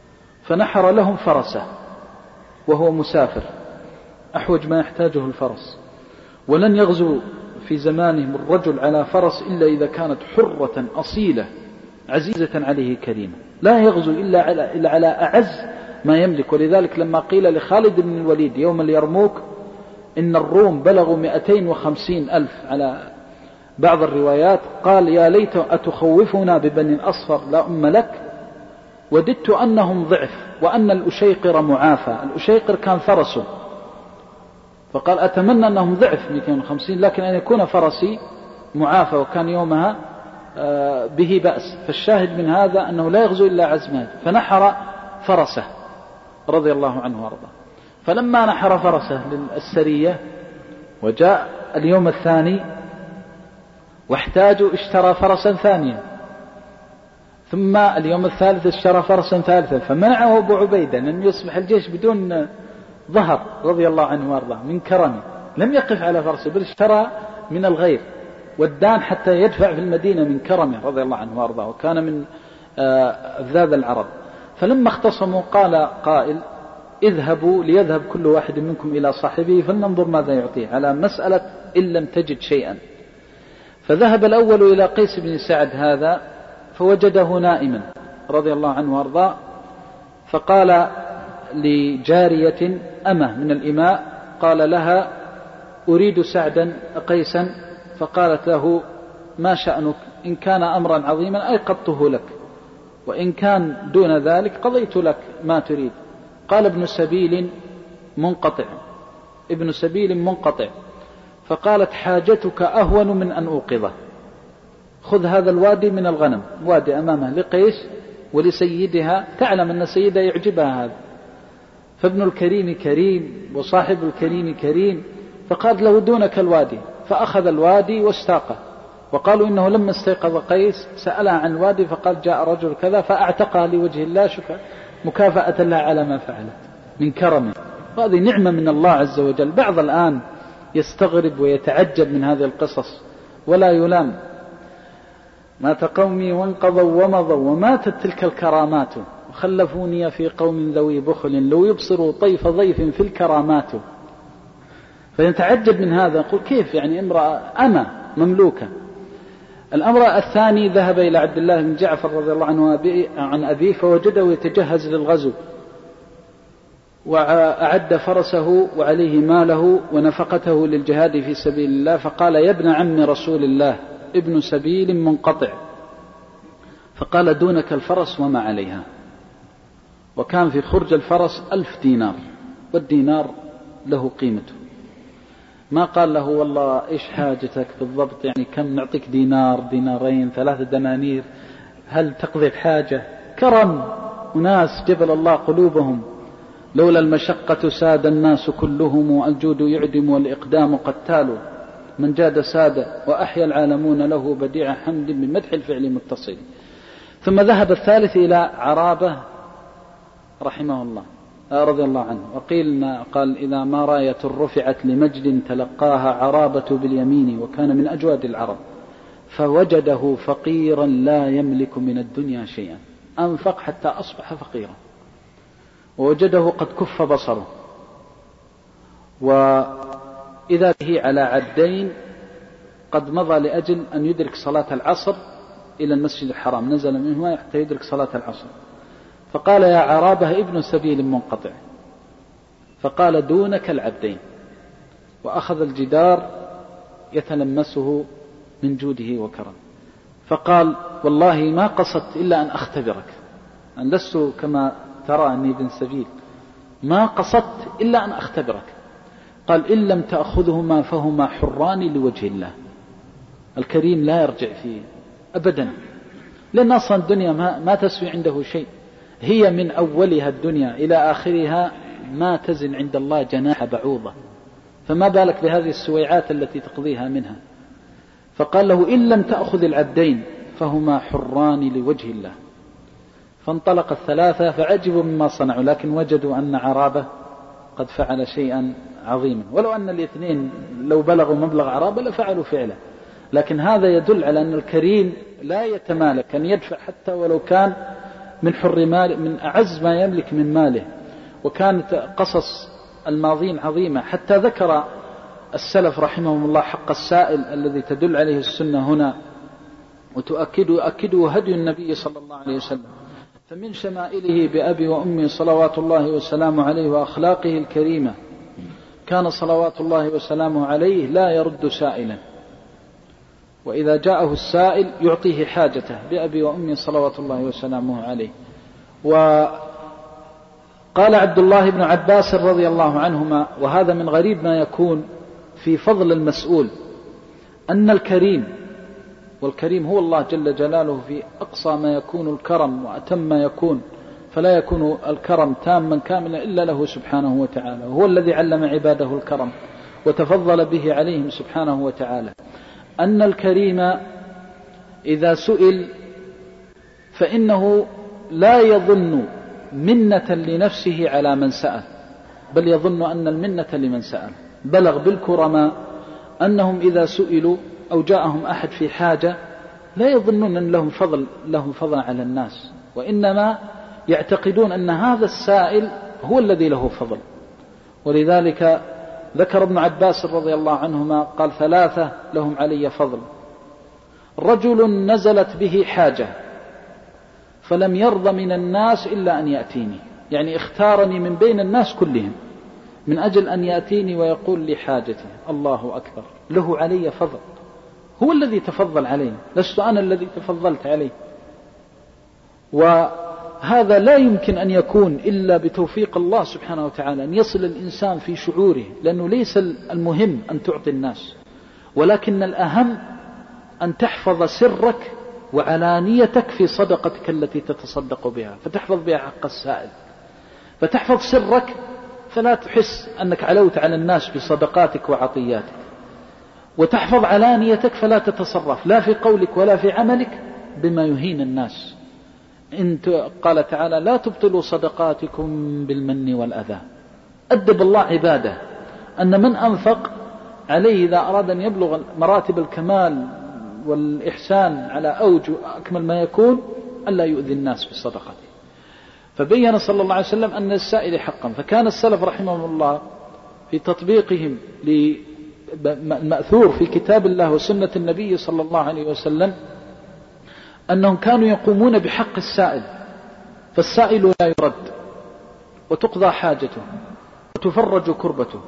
فنحر لهم فرسه وهو مسافر أحوج ما يحتاجه الفرس، ولن يغزو في زمانهم الرجل على فرس إلا إذا كانت حرة أصيلة عزيزة عليه كريمة، لا يغزو إلا على أعز ما يملك. ولذلك لما قيل لخالد بن الوليد يوم اليرموك إن الروم بلغوا 250,000 على بعض الروايات، قال يا ليت أتخوفنا ببني الأصفر لا أم لك، وددت أنهم ضعف وأن الأشيقر معافى. الأشيقر كان فرسه، فقال أتمنى أنهم ضعف 250 لكن أن يكون فرسي معافى، وكان يومها به بأس. فالشاهد من هذا أنه لا يغزو إلا عزمه، فنحر فرسه رضي الله عنه وارضاه. فلما نحر فرسه للسرية وجاء اليوم الثاني واحتاجوا اشترى فرسا ثانيا، ثم اليوم الثالث اشترى فرسا ثالثا، فمنعه أبو عبيدة لأن يصبح الجيش بدون ظهر رضي الله عنه وارضاه من كرمه، لم يقف على فرسه بل اشترى من الغير والدان حتى يدفع في المدينة من كرمه رضي الله عنه وارضاه، وكان من أفذاذ العرب. فلما اختصموا قال قائل اذهبوا ليذهب كل واحد منكم إلى صاحبه فلننظر ماذا يعطيه، على مسألة إن لم تجد شيئا. فذهب الأول إلى قيس بن سعد هذا فوجده نائما رضي الله عنه وارضاه، فقال لجارية أمه من الإماء قال لها أريد سعدا قيسا، فقالت له ما شأنك؟ إن كان أمرا عظيما أيقظته لك، وإن كان دون ذلك قضيت لك ما تريد. قال ابن سبيل منقطع. فقالت حاجتك أهون من أن أوقظه، خذ هذا الوادي من الغنم، وادي أمامه لقيس ولسيدها، تعلم أن سيدها يعجبها هذا، فابن الكريم كريم وصاحب الكريم كريم، فقال له دونك الوادي، فأخذ الوادي واستاقه. وقالوا إنه لما استيقظ قيس سألها عن الوادي فقال جاء رجل كذا فأعتقها لوجه الله مكافأة لها على ما فعلت من كرمه. وهذه نعمة من الله عز وجل. بعض الآن يستغرب ويتعجب من هذه القصص ولا يلام. مات قومي وانقضوا ومضوا وماتت تلك الكرامات، وخلفوني في قوم ذوي بخل لو يبصروا طيف ضيف في الكرامات. فيتعجب من هذا، يقول كيف يعني امرأة أنا مملوكة. الأمر الثاني ذهب إلى عبد الله بن جعفر رضي الله عنه عن أبيه فوجده يتجهز للغزو، وأعد فرسه وعليه ماله ونفقته للجهاد في سبيل الله، فقال يا ابن عم رسول الله ابن سبيل منقطع، فقال دونك الفرس وما عليها. وكان في خرج الفرس 1000 دينار، والدينار له قيمته. ما قال له والله إيش حاجتك بالضبط، يعني كم نعطيك دينار دينارين 3 دنانير، هل تقضي بحاجة؟ كرم وناس جبل الله قلوبهم. لولا المشقة ساد الناس كلهم، الجود يعدم والإقدام قتال، من جاد ساد وأحيا العالمون له بديع حمد بمدح الفعل متصل. ثم ذهب الثالث إلى عرابة رحمه الله رضي الله عنه، قال إذا ما راية رفعت لمجد تلقاها عرابة باليمين، وكان من أجواد العرب، فوجده فقيرا لا يملك من الدنيا شيئا، أنفق حتى أصبح فقيرا، ووجده قد كف بصره، وإذا به على عدين قد مضى لأجل أن يدرك صلاة العصر إلى المسجد الحرام، نزل منه حتى يدرك صلاة العصر. فقال يا عرابة ابن سبيل منقطع، فقال دونك العبدين، وأخذ الجدار يتلمسه من جوده وكرم. فقال والله ما قصدت إلا أن أختبرك، أن لست كما ترى أني ابن سبيل، ما قصدت إلا أن أختبرك. قال إن لم تأخذهما فهما حران لوجه الله. الكريم لا يرجع فيه أبدا، لأن أصلا الدنيا ما تسوي عنده شيء، هي من أولها الدنيا إلى آخرها ما تزن عند الله جناح بعوضة، فما بالك بهذه السويعات التي تقضيها منها. فقال له إن لم تأخذ العبدين فهما حران لوجه الله. فانطلق الثلاثة فعجبوا مما صنعوا، لكن وجدوا أن عرابة قد فعل شيئا عظيما، ولو أن الاثنين لو بلغوا مبلغ عرابة لفعلوا فعله. لكن هذا يدل على أن الكريم لا يتمالك أن يدفع حتى ولو كان من حر ماله، من أعز ما يملك من ماله. وكانت قصص الماضين عظيمة، حتى ذكر السلف رحمهم الله حق السائل الذي تدل عليه السنة هنا وتؤكده هدي النبي صلى الله عليه وسلم. فمن شمائله بأبي وأمي صلوات الله وسلامه عليه وأخلاقه الكريمة كان صلوات الله وسلامه عليه لا يرد سائلا، وإذا جاءه السائل يعطيه حاجته بأبي وأمي صلوات الله وسلامه عليه. وقال عبد الله بن عباس رضي الله عنهما، وهذا من غريب ما يكون في فضل المسؤول، أن الكريم، والكريم هو الله جل جلاله في أقصى ما يكون الكرم وأتم ما يكون، فلا يكون الكرم تاما كاملا إلا له سبحانه وتعالى، وهو الذي علم عباده الكرم وتفضل به عليهم سبحانه وتعالى. أن الكريم إذا سئل فإنه لا يظن منة لنفسه على من سأل، بل يظن أن المنة لمن سأل. بلغ بالكرماء أنهم إذا سئلوا أو جاءهم أحد في حاجة لا يظنون أن لهم فضل على الناس، وإنما يعتقدون أن هذا السائل هو الذي له فضل. ولذلك ذكر ابن عباس رضي الله عنهما قال: 3 لهم علي فضل: رجل نزلت به حاجة فلم يرضى من الناس إلا أن يأتيني، يعني اختارني من بين الناس كلهم من أجل أن يأتيني ويقول لي حاجتي. الله أكبر، له علي فضل، هو الذي تفضل عليه، لست أنا الذي تفضلت عليه. وهذا لا يمكن أن يكون إلا بتوفيق الله سبحانه وتعالى، أن يصل الإنسان في شعوره، لأنه ليس المهم أن تعطي الناس، ولكن الأهم أن تحفظ سرك وعلانيتك في صدقتك التي تتصدق بها، فتحفظ بها حق السائل، فتحفظ سرك فلا تحس أنك علوت على الناس بصدقاتك وعطياتك، وتحفظ علانيتك فلا تتصرف لا في قولك ولا في عملك بما يهين الناس. قال تعالى: لا تبطلوا صدقاتكم بالمن والأذى. أدب الله عباده أن من أنفق عليه إذا أراد أن يبلغ مراتب الكمال والإحسان على أوجه أكمل ما يكون ألا يؤذي الناس بصدقاته. فبين صلى الله عليه وسلم أن السائل حقا. فكان السلف رحمهم الله في تطبيقهم للمأثور في كتاب الله وسنة النبي صلى الله عليه وسلم أنهم كانوا يقومون بحق السائل، فالسائل لا يرد، وتقضى حاجته وتفرج كربته.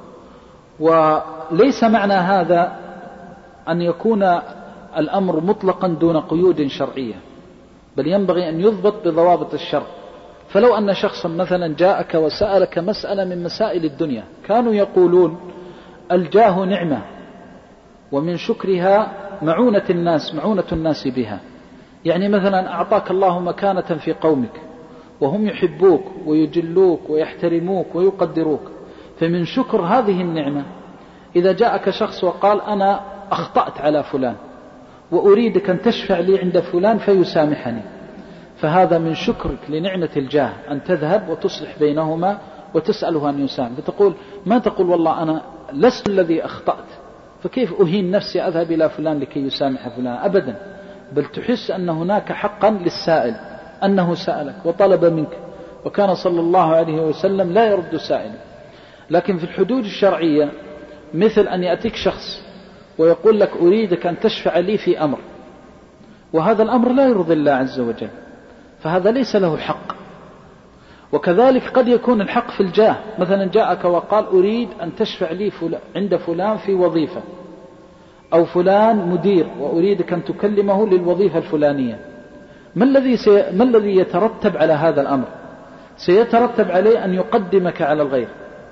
وليس معنى هذا أن يكون الأمر مطلقا دون قيود شرعية، بل ينبغي أن يضبط بضوابط الشرع. فلو أن شخصا مثلا جاءك وسألك مسألة من مسائل الدنيا، كانوا يقولون: الجاه نعمة، ومن شكرها معونة الناس بها. يعني مثلا أعطاك الله مكانة في قومك وهم يحبوك ويجلوك ويحترموك ويقدروك، فمن شكر هذه النعمة إذا جاءك شخص وقال: أنا أخطأت على فلان وأريدك أن تشفع لي عند فلان فيسامحني، فهذا من شكرك لنعمة الجاه، أن تذهب وتصلح بينهما وتسأله أن يسامح. فتقول ما تقول: والله أنا لست الذي أخطأت، فكيف أهين نفسي أذهب إلى فلان لكي يسامح فلان؟ أبدا، بل تحس أن هناك حقا للسائل، أنه سألك وطلب منك، وكان صلى الله عليه وسلم لا يرد سائلا. لكن في الحدود الشرعية مثل أن يأتيك شخص ويقول لك: أريدك أن تشفع لي في أمر، وهذا الأمر لا يرضي الله عز وجل، فهذا ليس له حق. وكذلك قد يكون الحق في الجاه، مثلا جاءك وقال: أريد أن تشفع لي عند فلان في وظيفة، أو فلان مدير وأريدك أن تكلمه للوظيفة الفلانية. ما الذي يترتب على هذا الأمر؟ سيترتب عليه أن يقدمك على الغير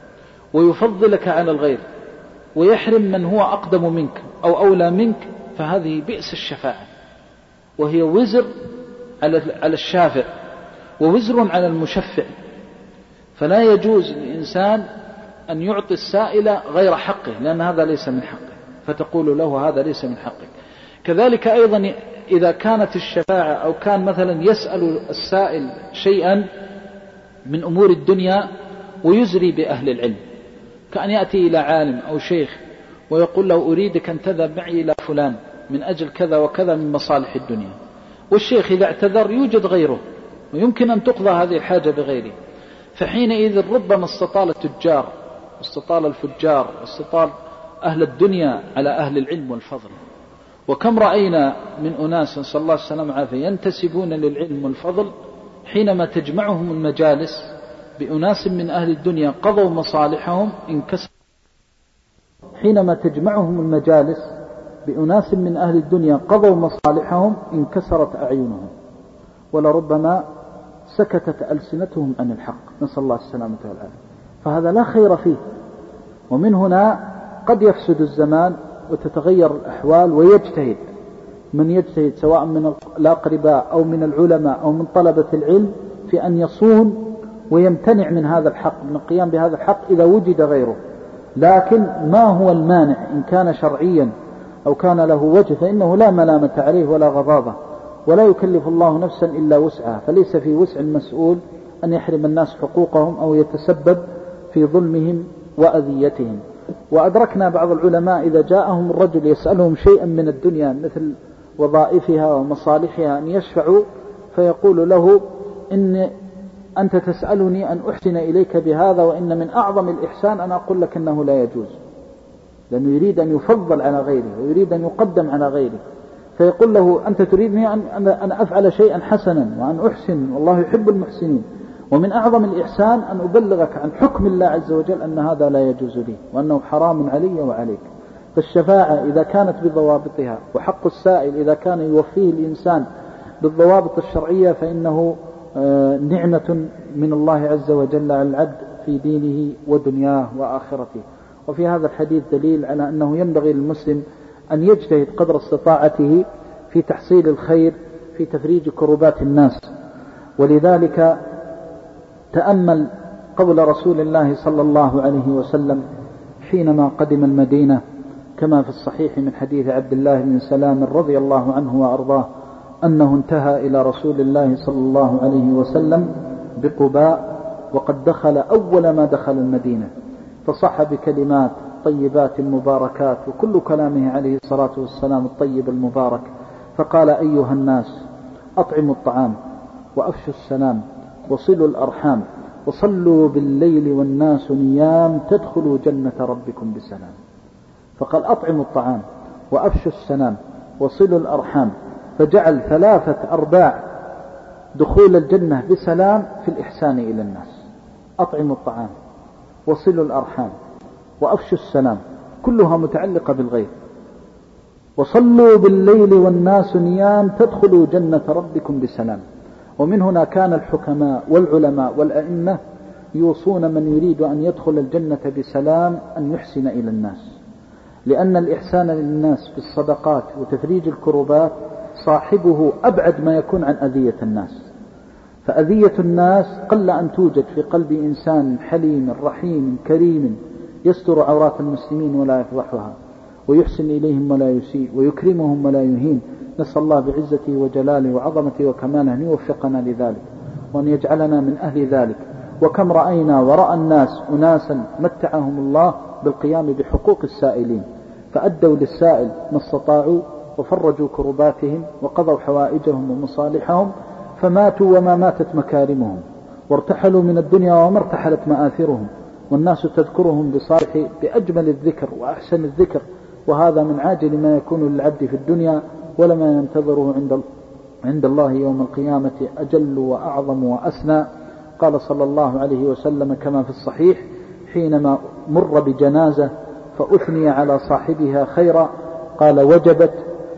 ويفضلك على الغير ويحرم من هو أقدم منك أو أولى منك، فهذه بئس الشفاعة، وهي وزر على الشافع ووزر على المشفع. فلا يجوز للإنسان أن يعطي السائل غير حقه، لأن هذا ليس من حقه، فتقول له: هذا ليس من حقك. كذلك أيضا إذا كانت الشفاعة أو كان مثلا يسأل السائل شيئا من أمور الدنيا ويزري بأهل العلم، كأن يأتي إلى عالم أو شيخ ويقول له: أريدك أن تذهب معي إلى فلان من أجل كذا وكذا من مصالح الدنيا، والشيخ إذا اعتذر يوجد غيره ويمكن أن تقضى هذه الحاجة بغيره. فحينئذ ربما استطال التجار واستطال الفجار واستطال أهل الدنيا على أهل العلم والفضل. وكم رأينا من أناس نسأل الله السلامة والعافية ينتسبون للعلم والفضل حينما تجمعهم المجالس بأناس من أهل الدنيا قضوا مصالحهم انكسر، حينما تجمعهم المجالس بأناس من أهل الدنيا قضوا مصالحهم انكسرت أعينهم، ولربما سكتت ألسنتهم عن الحق، نسأل الله السلامة والعافية. فهذا لا خير فيه. ومن هنا قد يفسد الزمان وتتغير الأحوال، ويجتهد من يجتهد سواء من الأقرباء أو من العلماء أو من طلبة العلم في أن يصون ويمتنع من هذا الحق، من القيام بهذا الحق إذا وجد غيره. لكن ما هو المانع إن كان شرعيا أو كان له وجه فإنه لا ملامة عليه ولا غضاضة، ولا يكلف الله نفسا إلا وسعها، فليس في وسع المسؤول أن يحرم الناس حقوقهم أو يتسبب في ظلمهم وأذيتهم. وأدركنا بعض العلماء إذا جاءهم الرجل يسألهم شيئا من الدنيا مثل وظائفها ومصالحها أن يشفعوا، فيقول له إن أنت تسألني أن أحسن إليك بهذا، وإن من أعظم الإحسان أن أقول لك أنه لا يجوز، لأنه يريد أن يفضل على غيره ويريد أن يقدم على غيره. فيقول له أنت تريدني أن أفعل شيئا حسنا وأن أحسن، والله يحب المحسنين، ومن أعظم الإحسان أن أبلغك عن حكم الله عز وجل أن هذا لا يجوز لي وأنه حرام علي وعليك. فالشفاعة إذا كانت بضوابطها وحق السائل إذا كان يوفيه الإنسان بالضوابط الشرعية فإنه نعمة من الله عز وجل على العبد في دينه ودنياه وآخرته. وفي هذا الحديث دليل على أنه ينبغي للمسلم أن يجتهد قدر استطاعته في تحصيل الخير في تفريج كربات الناس. ولذلك تأمل قول رسول الله صلى الله عليه وسلم حينما قدم المدينة كما في الصحيح من حديث عبد الله بن سلام رضي الله عنه وأرضاه أنه انتهى إلى رسول الله صلى الله عليه وسلم بقباء وقد دخل أول ما دخل المدينة، فصح بكلمات طيبات مباركات، وكل كلامه عليه الصلاة والسلام الطيب المبارك. فقال أيها الناس أطعموا الطعام وأفشوا السلام وصلوا الأرحام وصلوا بالليل والناس نيام تدخلوا جنة ربكم بسلام. فقال أطعموا الطعام وأفشوا السلام وصلوا الأرحام، فجعل 3 أرباع دخول الجنة بسلام في الإحسان إلى الناس. أطعموا الطعام وصلوا الأرحام وأفشوا السلام كلها متعلقة بالغير، وصلوا بالليل والناس نيام تدخلوا جنة ربكم بسلام. ومن هنا كان الحكماء والعلماء والأئمة يوصون من يريد أن يدخل الجنة بسلام أن يحسن إلى الناس، لأن الإحسان للناس بالصدقات وتفريج الكربات صاحبه أبعد ما يكون عن أذية الناس. فأذية الناس قل أن توجد في قلب إنسان حليم رحيم كريم يستر عورات المسلمين ولا يفضحها، ويحسن إليهم ولا يسيء، ويكرمهم ولا يهين. نسأل الله بعزته وجلاله وعظمته وكماله أن يوفقنا لذلك وأن يجعلنا من أهل ذلك. وكم رأينا ورأى الناس أناسا متعهم الله بالقيام بحقوق السائلين، فأدوا للسائل ما استطاعوا وفرجوا كرباتهم وقضوا حوائجهم ومصالحهم، فماتوا وما ماتت مكارمهم، وارتحلوا من الدنيا وما ارتحلت مآثرهم، والناس تذكرهم بصالح بأجمل الذكر وأحسن الذكر. وهذا من عاجل ما يكون للعبد في الدنيا ولما ينتظره عند الله يوم القيامة أجل وأعظم وأسنى. قال صلى الله عليه وسلم كما في الصحيح حينما مر بجنازة فأثني على صاحبها خيرا قال وجبت،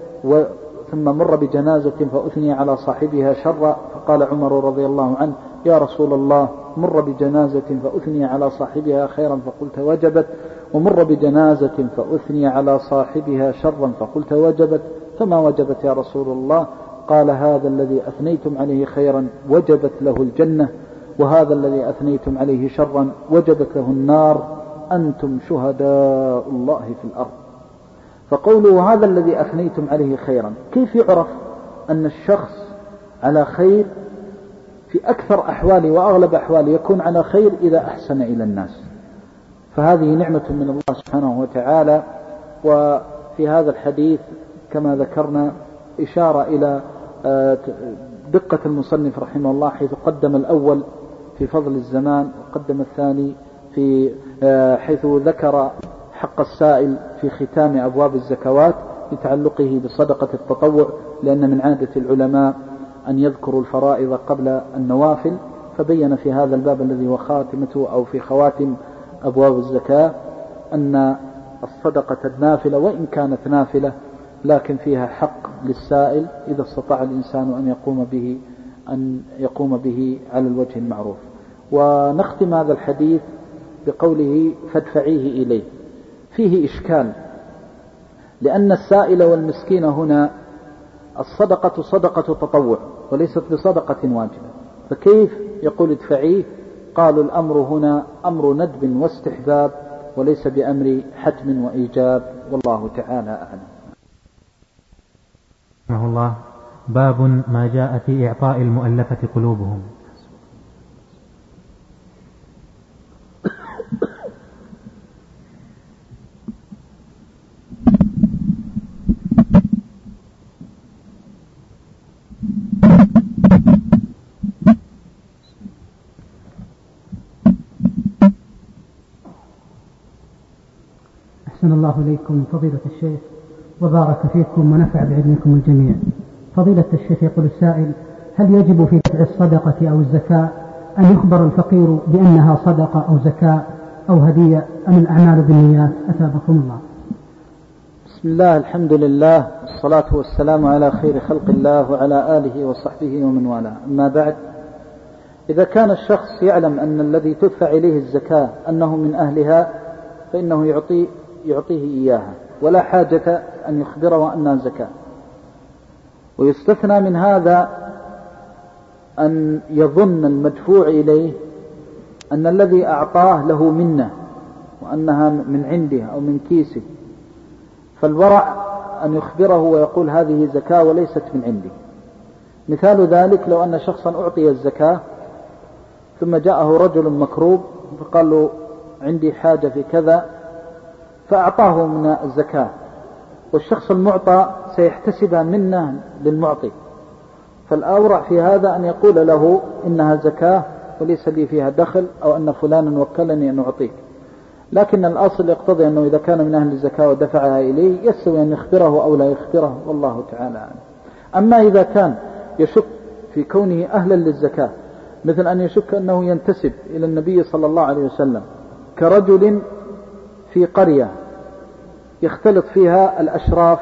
ثم مر بجنازة فأثني على صاحبها شرا فقال عمر رضي الله عنه يا رسول الله مر بجنازة فأثني على صاحبها خيرا فقلت وجبت، ومر بجنازة فأثني على صاحبها شرا فقلت وجبت، فما وجبت يا رسول الله؟ قال هذا الذي أثنيتم عليه خيرا وجبت له الجنة، وهذا الذي أثنيتم عليه شرا وجبت له النار، أنتم شهداء الله في الأرض. فقوله هذا الذي أثنيتم عليه خيرا، كيف يعرف أن الشخص على خير؟ في أكثر أحواله وأغلب أحواله يكون على خير إذا أحسن إلى الناس، فهذه نعمة من الله سبحانه وتعالى. وفي هذا الحديث كما ذكرنا إشارة إلى دقة المصنف رحمه الله حيث قدم الأول في فضل الزمان وقدم الثاني في حيث ذكر حق السائل في ختام أبواب الزكوات لتعلقه بصدقة التطوع، لأن من عادة العلماء أن يذكروا الفرائض قبل النوافل، فبين في هذا الباب الذي هو خاتمته أو في خواتم أبواب الزكاة أن الصدقة النافلة وإن كانت نافلة لكن فيها حق للسائل إذا استطاع الإنسان أن يقوم به على الوجه المعروف. ونختم هذا الحديث بقوله فادفعيه إليه. فيه إشكال، لأن السائل والمسكين هنا الصدقة صدقة تطوع وليست بصدقة واجبة، فكيف يقول ادفعيه؟ قالوا الأمر هنا أمر ندب واستحباب وليس بأمر حتم وإيجاب، والله تعالى أعلم. رحمه الله. باب ما جاء في إعطاء المؤلفة قلوبهم. أحسن الله إليكم فضيلة الشيخ وبارك فيكم ونفع بعلمكم الجميع. فضيلة الشيخ يقول السائل: هل يجب في دفع الصدقة أو الزكاة أن يخبر الفقير بأنها صدقة أو زكاة أو هدية أم الأعمال بالنيات؟ أثابكم الله. بسم الله، الحمد لله، والصلاة والسلام على خير خلق الله وعلى آله وصحبه ومن والاه. أما بعد، إذا كان الشخص يعلم أن الذي تدفع إليه الزكاة أنه من أهلها فإنه يعطيه إياها ولا حاجة أن يخبره أنها زكاة. ويستثنى من هذا أن يظن المدفوع إليه أن الذي أعطاه له منه وأنها من عنده أو من كيسه، فالورع أن يخبره ويقول هذه زكاة وليست من عنده. مثال ذلك لو أن شخصا أعطي الزكاة ثم جاءه رجل مكروب فقال له عندي حاجة في كذا فأعطاه من الزكاة، والشخص المعطى سيحتسبها منه للمعطي، فالأورع في هذا أن يقول له إنها زكاة وليس لي فيها دخل، أو أن فلانا وكلني أن أعطيك. لكن الأصل يقتضي أنه إذا كان من أهل الزكاة ودفعها إليه يستوي أن يخبره أو لا يخبره، والله تعالى أعلم. أما إذا كان يشك في كونه أهلا للزكاة، مثل أن يشك أنه ينتسب إلى النبي صلى الله عليه وسلم، كرجل في قرية يختلط فيها الأشراف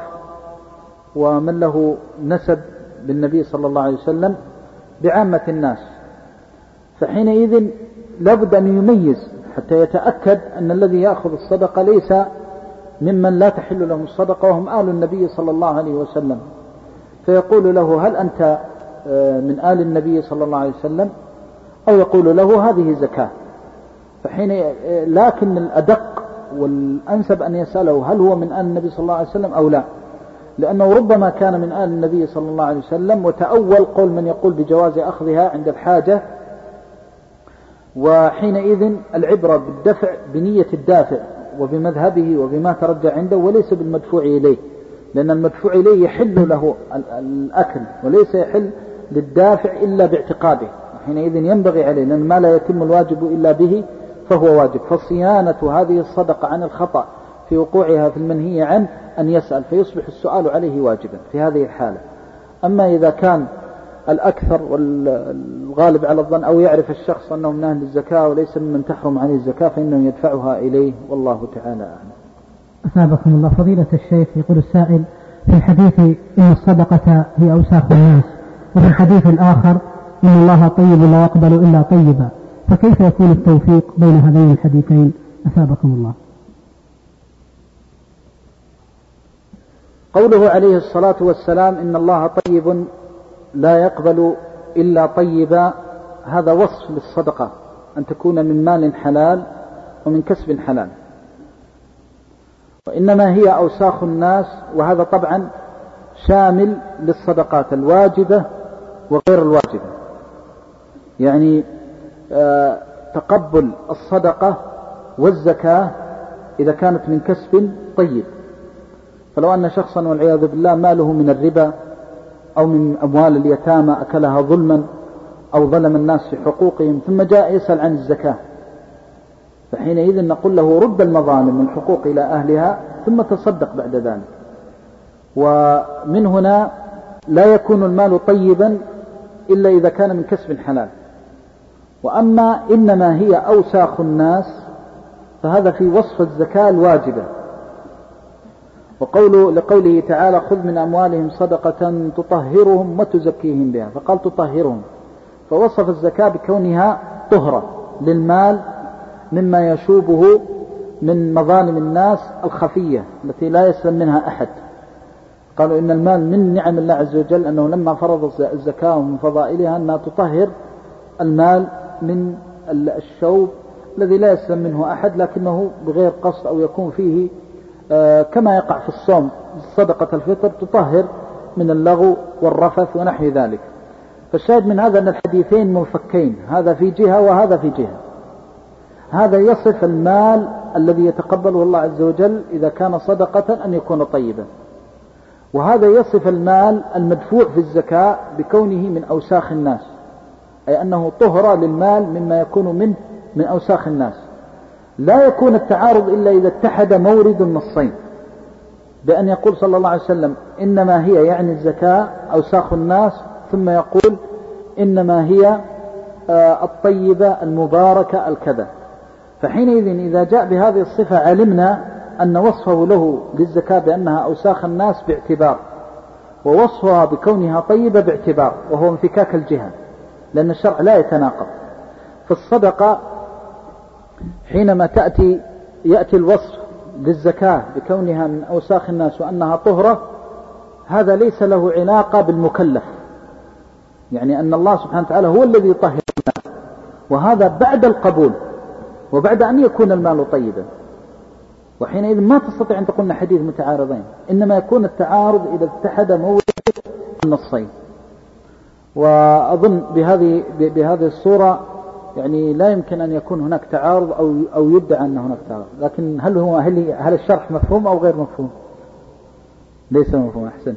ومن له نسب بالنبي صلى الله عليه وسلم بعامة الناس، فحينئذ لابد أن يميز حتى يتأكد أن الذي يأخذ الصدقة ليس ممن لا تحل لهم الصدقة وهم آل النبي صلى الله عليه وسلم، فيقول له هل أنت من آل النبي صلى الله عليه وسلم، أو يقول له هذه زكاة. لكن الأدق والأنسب أن يسأله هل هو من آل النبي صلى الله عليه وسلم أو لا، لأنه ربما كان من آل النبي صلى الله عليه وسلم وتأول قول من يقول بجواز أخذها عند الحاجة، وحينئذ العبرة بالدفع بنية الدافع وبمذهبه وبما ترجع عنده وليس بالمدفوع إليه، لأن المدفوع إليه يحل له الأكل وليس يحل للدافع إلا باعتقاده، حينئذ ينبغي عليه، لأن ما لا يتم الواجب إلا به فهو واجب. فصيانة هذه الصدقة عن الخطأ في وقوعها في المنهي عنه أن يسأل، فيصبح السؤال عليه واجبا في هذه الحالة. أما إذا كان الأكثر والغالب على الظن أو يعرف الشخص أنه من أهل الزكاة وليس ممن تحرم عليه الزكاة فإنه يدفعها إليه، والله تعالى أعلم. أثابكم الله. فضيلة الشيخ يقول السائل: في الحديث إن الصدقة هي أوساخ الناس، وفي الحديث الآخر إن الله طيب لا يقبل إلا طيبا، فكيف يكون التوفيق بين هذين الحديثين؟ أثابكم الله. قوله عليه الصلاة والسلام إن الله طيب لا يقبل إلا طيبا، هذا وصف للصدقة أن تكون من مال حلال ومن كسب حلال، وإنما هي أوساخ الناس، وهذا طبعا شامل للصدقات الواجبة وغير الواجبة، يعني تقبل الصدقة والزكاة إذا كانت من كسب طيب. فلو أن شخصا والعياذ بالله ماله من الربا أو من أموال اليتامى أكلها ظلما أو ظلم الناس في حقوقهم ثم جاء يسأل عن الزكاة، فحينئذ نقول له رد المظالم والحقوق إلى أهلها ثم تصدق بعد ذلك. ومن هنا لا يكون المال طيبا إلا إذا كان من كسب حلال. وأما إنما هي أوساخ الناس فهذا في وصف الزكاة الواجبة، لقوله تعالى خذ من أموالهم صدقة تطهرهم وتزكيهم بها، فقال تطهرهم، فوصف الزكاة بكونها طهرة للمال مما يشوبه من مظالم الناس الخفية التي لا يسلم منها أحد. قالوا إن المال من نعم الله عز وجل أنه لما فرض الزكاة ومن فضائلها أنها تطهر المال من الشوب الذي لا يسلم منه أحد لكنه بغير قصد أو يكون فيه كما يقع في الصوم صدقة الفطر تطهر من اللغو والرفث ونحو ذلك. فالشاهد من هذا أن الحديثين منفكين، هذا في جهة وهذا في جهة. هذا يصف المال الذي يتقبله الله عز وجل إذا كان صدقة أن يكون طيبا، وهذا يصف المال المدفوع في الزكاة بكونه من أوساخ الناس، أي أنه طهرة للمال مما يكون منه من أوساخ الناس. لا يكون التعارض إلا إذا اتحد مورد النصين، بأن يقول صلى الله عليه وسلم إنما هي يعني الزكاة أوساخ الناس، ثم يقول إنما هي الطيبة المباركة الكذا. فحينئذ إذا جاء بهذه الصفة علمنا أن وصفه له للزكاة بأنها أوساخ الناس باعتبار، ووصفها بكونها طيبة باعتبار، وهو انفكاك الجهة، لأن الشرع لا يتناقض. فالصدقة حينما يأتي الوصف للزكاة بكونها من أوساخ الناس وأنها طهرة، هذا ليس له علاقة بالمكلف، يعني أن الله سبحانه وتعالى هو الذي يطهر الناس، وهذا بعد القبول وبعد أن يكون المال طيبا. وحينئذ ما تستطيع أن تقولنا حديث متعارضين، إنما يكون التعارض إذا اتحد مورد النصين. وأظن بهذه الصورة يعني لا يمكن أن يكون هناك تعارض أو يدعى أن هناك تعارض، لكن هل الشرح مفهوم أو غير مفهوم؟ ليس مفهوم. أحسنت.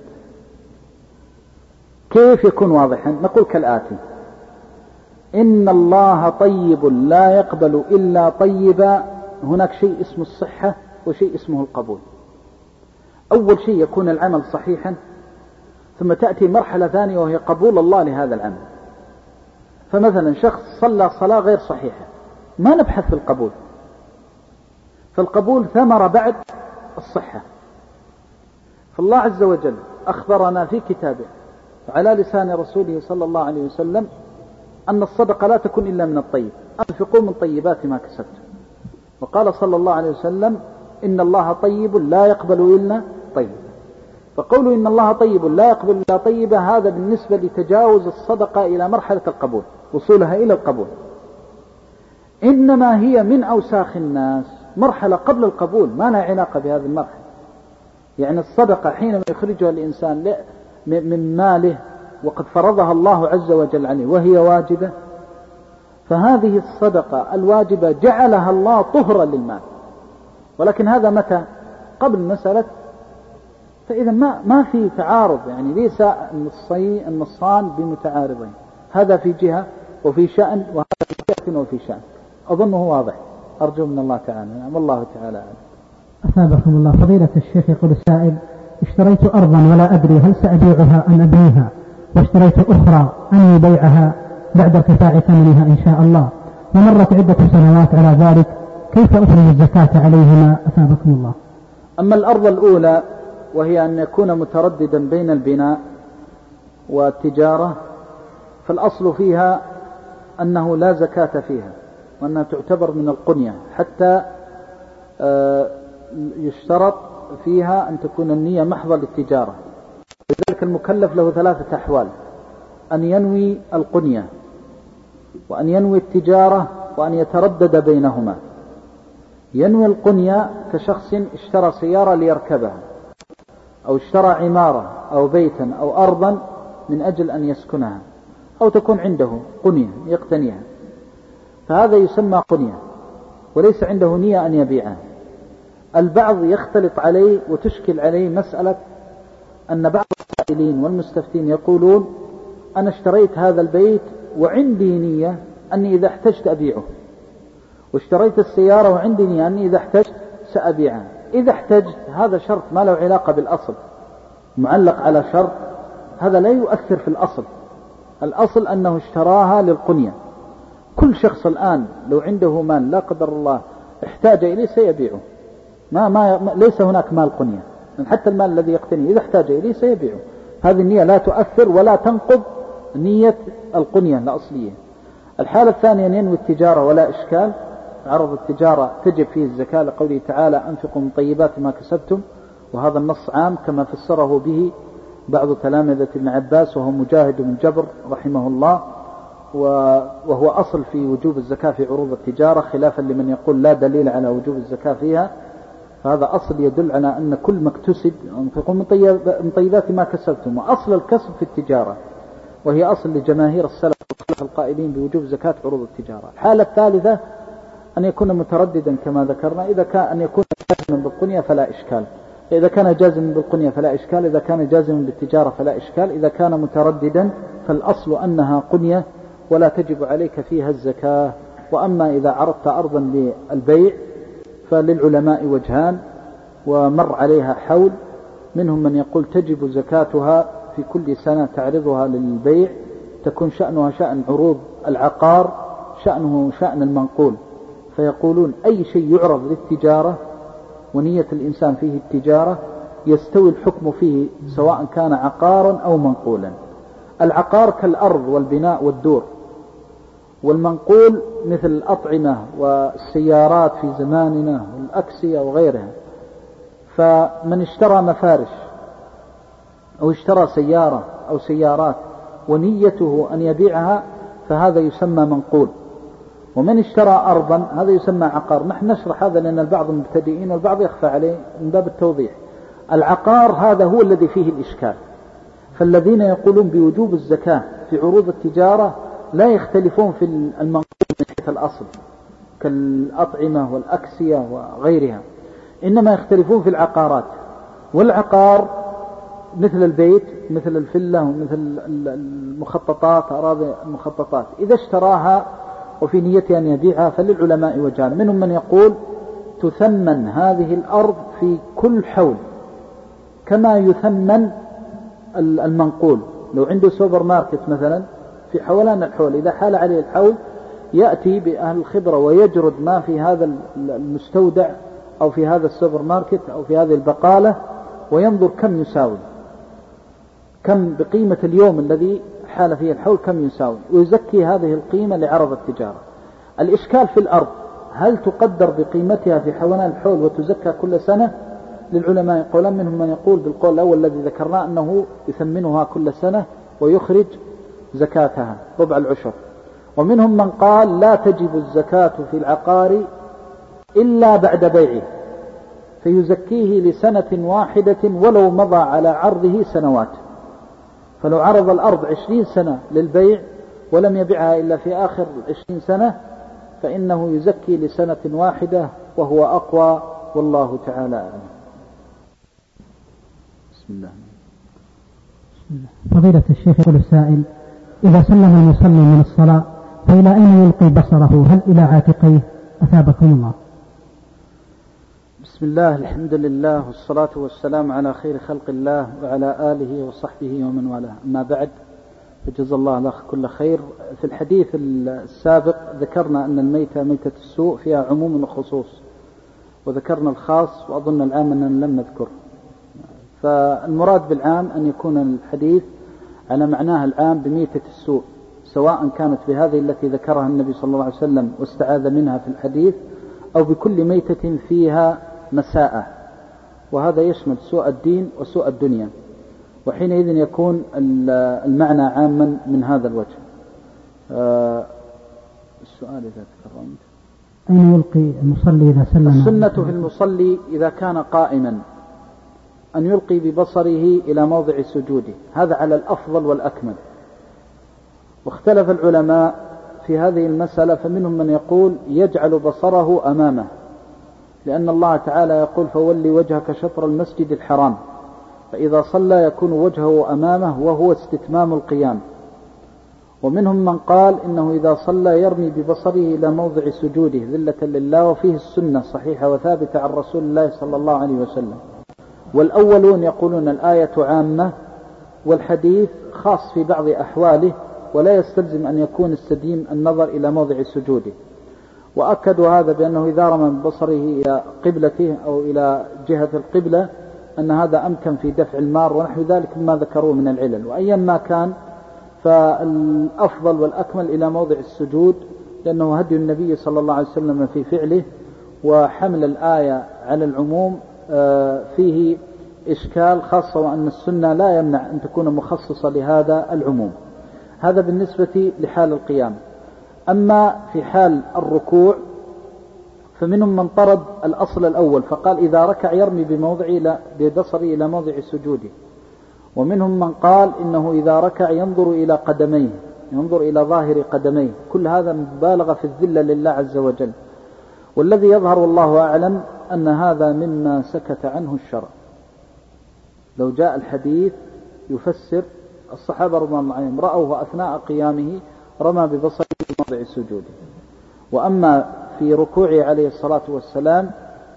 كيف يكون واضحا؟ نقول كالآتي: إن الله طيب لا يقبل إلا طيبا. هناك شيء اسمه الصحة وشيء اسمه القبول. أول شيء يكون العمل صحيحا، ثم تأتي مرحلة ثانية وهي قبول الله لهذا العمل. فمثلا شخص صلى صلاة غير صحيحة، ما نبحث في القبول، فالقبول ثمرة بعد الصحة. فالله عز وجل أخبرنا في كتابه على لسان رسوله صلى الله عليه وسلم أن الصدقة لا تكون إلا من الطيب، أنفقوا من طيبات ما كسبتم. وقال صلى الله عليه وسلم إن الله طيب لا يقبل إلا طيب. فقولوا إن الله طيب لا يقبل إلا طيبة، هذا بالنسبة لتجاوز الصدقة إلى مرحلة القبول، وصولها إلى القبول. إنما هي من أوساخ الناس، مرحلة قبل القبول، ما لها علاقة بهذه المرحلة. يعني الصدقة حينما يخرجها الإنسان من ماله وقد فرضها الله عز وجل عليه وهي واجبة، فهذه الصدقة الواجبة جعلها الله طهرا للمال. ولكن هذا متى؟ قبل مسألة. فإذا ما في تعارض، يعني ليس النصان بمتعارضين، هذا في جهة وفي شأن، وهذا في جهة وفي شأن. أظنه واضح، أرجو من الله تعالى. نعم، والله تعالى أعلم. أثابكم الله. فضيلة الشيخ يقول السائل: اشتريت أرضا ولا أدري هل سأبيعها أم أبنيها، واشتريت أخرى أني بيعها بعد ارتفاع ثمنها إن شاء الله، ومرت عدة سنوات على ذلك، كيف أخرج الزكاة عليهما؟ أثابكم الله. أما الأرض الأولى وهي أن يكون مترددا بين البناء والتجارة، فالأصل فيها أنه لا زكاة فيها، وأنها تعتبر من القنية، حتى يشترط فيها أن تكون النية محضة للتجارة. لذلك المكلف له 3 أحوال: أن ينوي القنية، وأن ينوي التجارة، وأن يتردد بينهما. ينوي القنية كشخص اشترى سيارة ليركبها، أو اشترى عمارة أو بيتا أو أرضا من أجل أن يسكنها، أو تكون عنده قنية يقتنيها، فهذا يسمى قنية، وليس عنده نية أن يبيعها. البعض يختلط عليه وتشكل عليه مسألة أن بعض السائلين والمستفتين يقولون أنا اشتريت هذا البيت وعندي نية أني إذا احتجت أبيعه، واشتريت السيارة وعندي نية أني إذا احتجت سأبيعها. إذا احتجت هذا شرط ما له علاقة بالأصل، معلق على شرط، هذا لا يؤثر في الأصل. الأصل أنه اشتراها للقنية. كل شخص الآن لو عنده مال لا قدر الله احتاج إليه سيبيعه، ليس هناك مال قنية، حتى المال الذي يقتنيه إذا احتاج إليه سيبيعه. هذه النية لا تؤثر ولا تنقض نية القنية الأصلية. الحالة الثانية ينوي التجارة ولا إشكال، عرض التجارة تجب فيه الزكاة لقوله تعالى أنفقوا من طيبات ما كسبتم، وهذا النص عام كما فسره به بعض تلامذة ابن عباس وهو مجاهد بن جبر رحمه الله، وهو أصل في وجوب الزكاة في عروض التجارة، خلافا لمن يقول لا دليل على وجوب الزكاة فيها. فهذا أصل يدل على أن كل ما اكتسب أنفقوا من طيبات ما كسبتم، وأصل الكسب في التجارة، وهي أصل لجماهير السلف والخلف القائلين بوجوب زكاة عروض التجارة. الحالة الثالثة أن يكون مترددا كما ذكرنا، إذا كان أن يكون جازما بالقنية فلا إشكال، إذا كان جازما بالقنية فلا إشكال، إذا كان جازما بالتجارة فلا إشكال، إذا كان مترددا فالأصل أنها قنية ولا تجب عليك فيها الزكاة. وأما إذا عرضت أرضا للبيع فللعلماء وجهان ومر عليها حول، منهم من يقول تجب زكاتها في كل سنة تعرضها للبيع، تكون شأنها شأن عروض العقار، شأنه شأن المنقول، فيقولون أي شيء يعرض للتجارة ونية الإنسان فيه التجارة يستوي الحكم فيه سواء كان عقارا أو منقولا. العقار كالأرض والبناء والدور، والمنقول مثل الأطعمة والسيارات في زماننا والأكسية وغيرها. فمن اشترى مفارش أو اشترى سيارة أو سيارات ونيته أن يبيعها فهذا يسمى منقول، ومن اشترى أرضا هذا يسمى عقار. نحن نشرح هذا لأن البعض مبتدئين والبعض يخفى عليه من باب التوضيح. العقار هذا هو الذي فيه الإشكال، فالذين يقولون بوجوب الزكاة في عروض التجارة لا يختلفون في المنقول من حيث الأصل كالأطعمة والأكسية وغيرها، إنما يختلفون في العقارات. والعقار مثل البيت مثل الفلة ومثل المخططات، أراضي المخططات، إذا اشتراها وفي نيته أن يبيعها فللعلماء وجهان، منهم من يقول تثمن هذه الأرض في كل حول كما يثمن المنقول. لو عنده سوبر ماركت مثلا في حولان الحول، إذا حال عليه الحول يأتي بأهل الخبرة ويجرد ما في هذا المستودع أو في هذا السوبر ماركت أو في هذه البقالة وينظر كم يساوي، كم بقيمة اليوم الذي حال فيه الحول كم يساوي، ويزكي هذه القيمة لعرض التجارة. الإشكال في الأرض هل تقدر بقيمتها في حولان الحول وتزكى كل سنة؟ للعلماء يقولون، منهم من يقول بالقول الأول الذي ذكرناه أنه يثمنها كل سنة ويخرج زكاتها ربع العشر، ومنهم من قال لا تجب الزكاة في العقار إلا بعد بيعه فيزكيه لسنة واحدة ولو مضى على عرضه سنوات. فلو عرض الأرض 20 سنة للبيع ولم يبيعها إلا في آخر 20 سنة فإنه يزكي لسنة واحدة وهو أقوى، والله تعالى أعلم. بسم الله. فضيلة الشيخ يقول السائل: إذا سلم المصلي من الصلاة فإلى أين يلقي بصره؟ هل إلى عاتقيه؟ أثابكم الله. بسم الله، الحمد لله والصلاة والسلام على خير خلق الله وعلى آله وصحبه ومن والاه، أما بعد، فجزا الله الأخ كل خير. في الحديث السابق ذكرنا أن الميتة ميتة السوء فيها عموم وخصوص، وذكرنا الخاص، وأظن العام أننا لم نذكر. فالمراد بالعام أن يكون الحديث على معناه العام بميتة السوء، سواء كانت بهذه التي ذكرها النبي صلى الله عليه وسلم واستعاذ منها في الحديث، أو بكل ميتة فيها مساءة، وهذا يشمل سوء الدين وسوء الدنيا، وحينئذ يكون المعنى عاما من هذا الوجه. السؤال إذا تكرمت: أين يلقي المصلي إذا سلم؟ السنة في المصلي إذا كان قائما أن يلقي ببصره إلى موضع سجوده، هذا على الأفضل والأكمل. واختلف العلماء في هذه المسألة، فمنهم من يقول يجعل بصره أمامه، لأن الله تعالى يقول: فولي وجهك شطر المسجد الحرام. فإذا صلى يكون وجهه أمامه وهو استتمام القيام. ومنهم من قال إنه إذا صلى يرمي ببصره إلى موضع سجوده ذلة لله، وفيه السنة صحيحة وثابتة عن رسول الله صلى الله عليه وسلم. والأولون يقولون الآية عامة والحديث خاص في بعض أحواله، ولا يستلزم أن يكون السديم النظر إلى موضع سجوده. وأكدوا هذا بأنه إذا رمى ببصره إلى قبلته أو إلى جهة القبلة أن هذا أمكن في دفع المار ونحو ذلك مما ذكروه من العلل. وأيا ما كان فالأفضل والأكمل إلى موضع السجود، لأنه هدي النبي صلى الله عليه وسلم في فعله، وحمل الآية على العموم فيه إشكال، خاصة وأن السنة لا يمنع أن تكون مخصصة لهذا العموم. هذا بالنسبة لحال القيام. أما في حال الركوع فمنهم من طرد الأصل الأول فقال إذا ركع يرمي ببصره إلى موضع سجوده، ومنهم من قال إنه إذا ركع ينظر إلى قدميه، ينظر إلى ظاهر قدميه. كل هذا مبالغة في الذلة لله عز وجل. والذي يظهر والله أعلم أن هذا مما سكت عنه الشرع. لو جاء الحديث يفسر الصحابة رضي الله عنهم رأوه أثناء قيامه رمى ببصره في موضع سجوده. وأما في ركوعه عليه الصلاة والسلام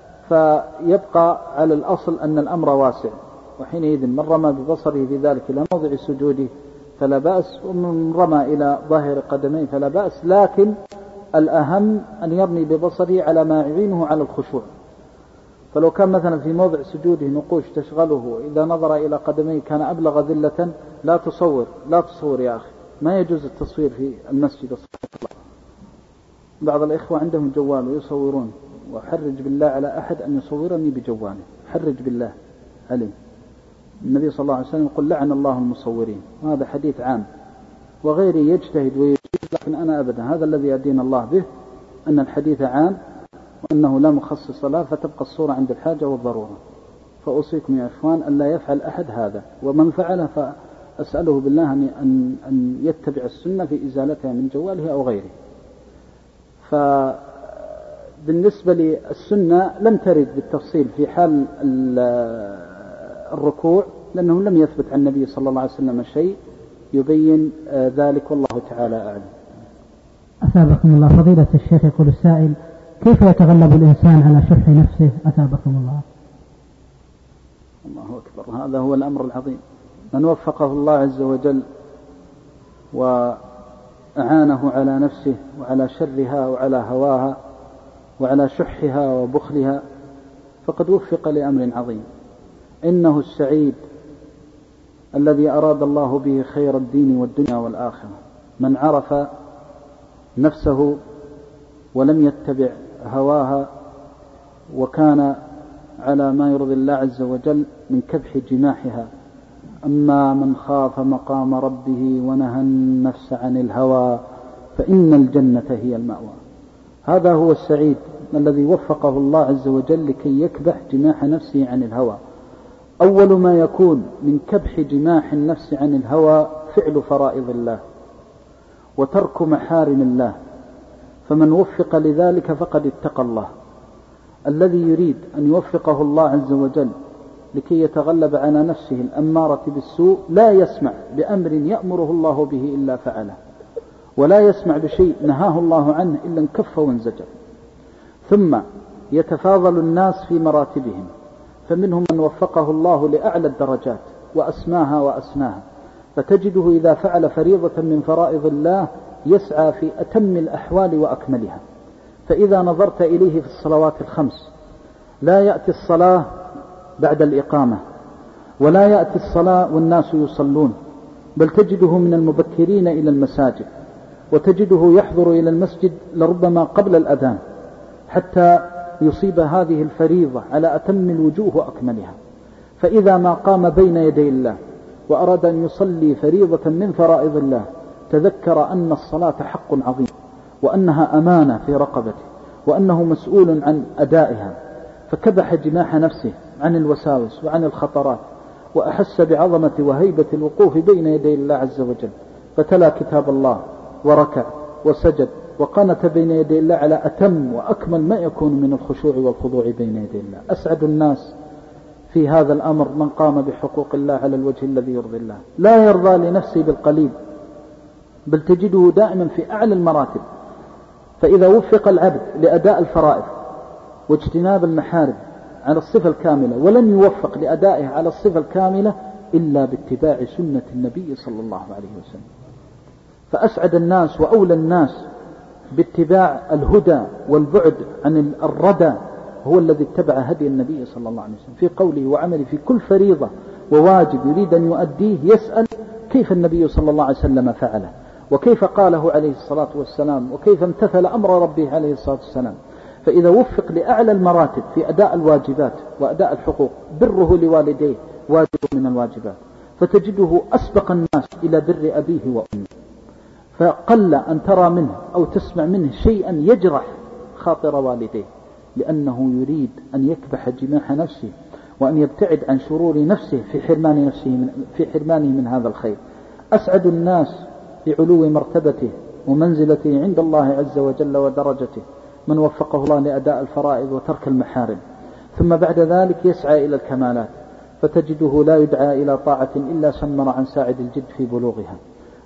فيبقى على الأصل أن الأمر واسع، وحينئذ من رمى ببصره في ذلك إلى موضع سجوده فلا بأس، ومن رمى إلى ظاهر قدميه فلا بأس، لكن الأهم أن يرمي ببصره على ما يعينه على الخشوع. فلو كان مثلا في موضع سجوده نقوش تشغله، إذا نظر إلى قدميه كان أبلغ ذلة. لا تصور يا أخي، ما يجوز التصوير في المسجد. بعض الإخوة عندهم جوال ويصورون، وحرج بالله على أحد أن يصورني بجواله، حرج بالله عليه. النبي صلى الله عليه وسلم يقول لعن الله المصورين، وهذا حديث عام، وغيري يجتهد ويجيز، لكن أنا أبدا هذا الذي يدين الله به، أن الحديث عام وأنه لا مخصص له، فتبقى الصورة عند الحاجة والضرورة. فأوصيكم يا إخوان أن لا يفعل أحد هذا، ومن فعله فأسأله بالله أن يتبع السنة في إزالتها من جواله أو غيره. فبالنسبة للسنة لم ترد بالتفصيل في حال الركوع، لأنه لم يثبت عن النبي صلى الله عليه وسلم شيء يبين ذلك، والله تعالى أعلم. أثابكم الله. فضيلة الشيخ يقول السائل: كيف يتغلب الإنسان على شح نفسه؟ أثابكم الله. الله أكبر، هذا هو الأمر العظيم. من وفقه الله عز وجل وأعانه على نفسه وعلى شرها وعلى هواها وعلى شحها وبخلها فقد وفق لأمر عظيم. إنه السعيد الذي أراد الله به خير الدين والدنيا والآخرة، من عرف نفسه ولم يتبع هواها، وكان على ما يرضي الله عز وجل من كبح جماحها. أما من خاف مقام ربه ونهى النفس عن الهوى فإن الجنة هي المأوى. هذا هو السعيد الذي وفقه الله عز وجل لكي يكبح جماح نفسه عن الهوى. أول ما يكون من كبح جماح النفس عن الهوى فعل فرائض الله وترك محارم الله، فمن وفق لذلك فقد اتقى الله. الذي يريد أن يوفقه الله عز وجل لكي يتغلب على نفسه الأمارة بالسوء لا يسمع بأمر يأمره الله به إلا فعله، ولا يسمع بشيء نهاه الله عنه إلا انكف وانزجر. ثم يتفاضل الناس في مراتبهم، فمنهم من وفقه الله لأعلى الدرجات وأسماها وأسناها، فتجده إذا فعل فريضة من فرائض الله يسعى في أتم الأحوال وأكملها. فإذا نظرت إليه في الصلوات الخمس لا يأتي الصلاة بعد الإقامة، ولا يأتي الصلاة والناس يصلون، بل تجده من المبكرين إلى المساجد، وتجده يحضر إلى المسجد لربما قبل الأذان حتى يصيب هذه الفريضة على أتم الوجوه وأكملها. فإذا ما قام بين يدي الله وأراد أن يصلي فريضة من فرائض الله تذكر أن الصلاة حق عظيم، وأنها أمانة في رقبته، وأنه مسؤول عن أدائها، فكبح جماح نفسه عن الوساوس وعن الخطرات، وأحس بعظمة وهيبة الوقوف بين يدي الله عز وجل، فتلا كتاب الله وركع وسجد وقنت بين يدي الله على أتم وأكمل ما يكون من الخشوع والخضوع بين يدي الله. أسعد الناس في هذا الأمر من قام بحقوق الله على الوجه الذي يرضي الله، لا يرضى لنفسه بالقليل، بل تجده دائما في أعلى المراتب. فإذا وفق العبد لأداء الفرائض واجتناب المحارم على الصفة الكاملة، ولن يوفق لأدائها على الصفة الكاملة إلا باتباع سنة النبي صلى الله عليه وسلم. فأسعد الناس وأولى الناس باتباع الهدى والبعد عن الردى هو الذي اتبع هدي النبي صلى الله عليه وسلم في قوله وعمله، في كل فريضة وواجب يريد أن يؤديه يسأل كيف النبي صلى الله عليه وسلم فعله، وكيف قاله عليه الصلاة والسلام، وكيف امتثل أمر ربه عليه الصلاة والسلام. فإذا وفق لأعلى المراتب في أداء الواجبات وأداء الحقوق، بره لوالديه واجب من الواجبات، فتجده أسبق الناس إلى بر أبيه وأمه، فقل أن ترى منه أو تسمع منه شيئا يجرح خاطر والديه، لأنه يريد أن يكبح جماح نفسه وأن يبتعد عن شرور نفسه في حرمانه من هذا الخير. أسعد الناس بعلو مرتبته ومنزلته عند الله عز وجل ودرجته من وفقه الله لأداء الفرائض وترك المحارم، ثم بعد ذلك يسعى إلى الكمالات، فتجده لا يدعى إلى طاعة إلا سمر عن ساعد الجد في بلوغها،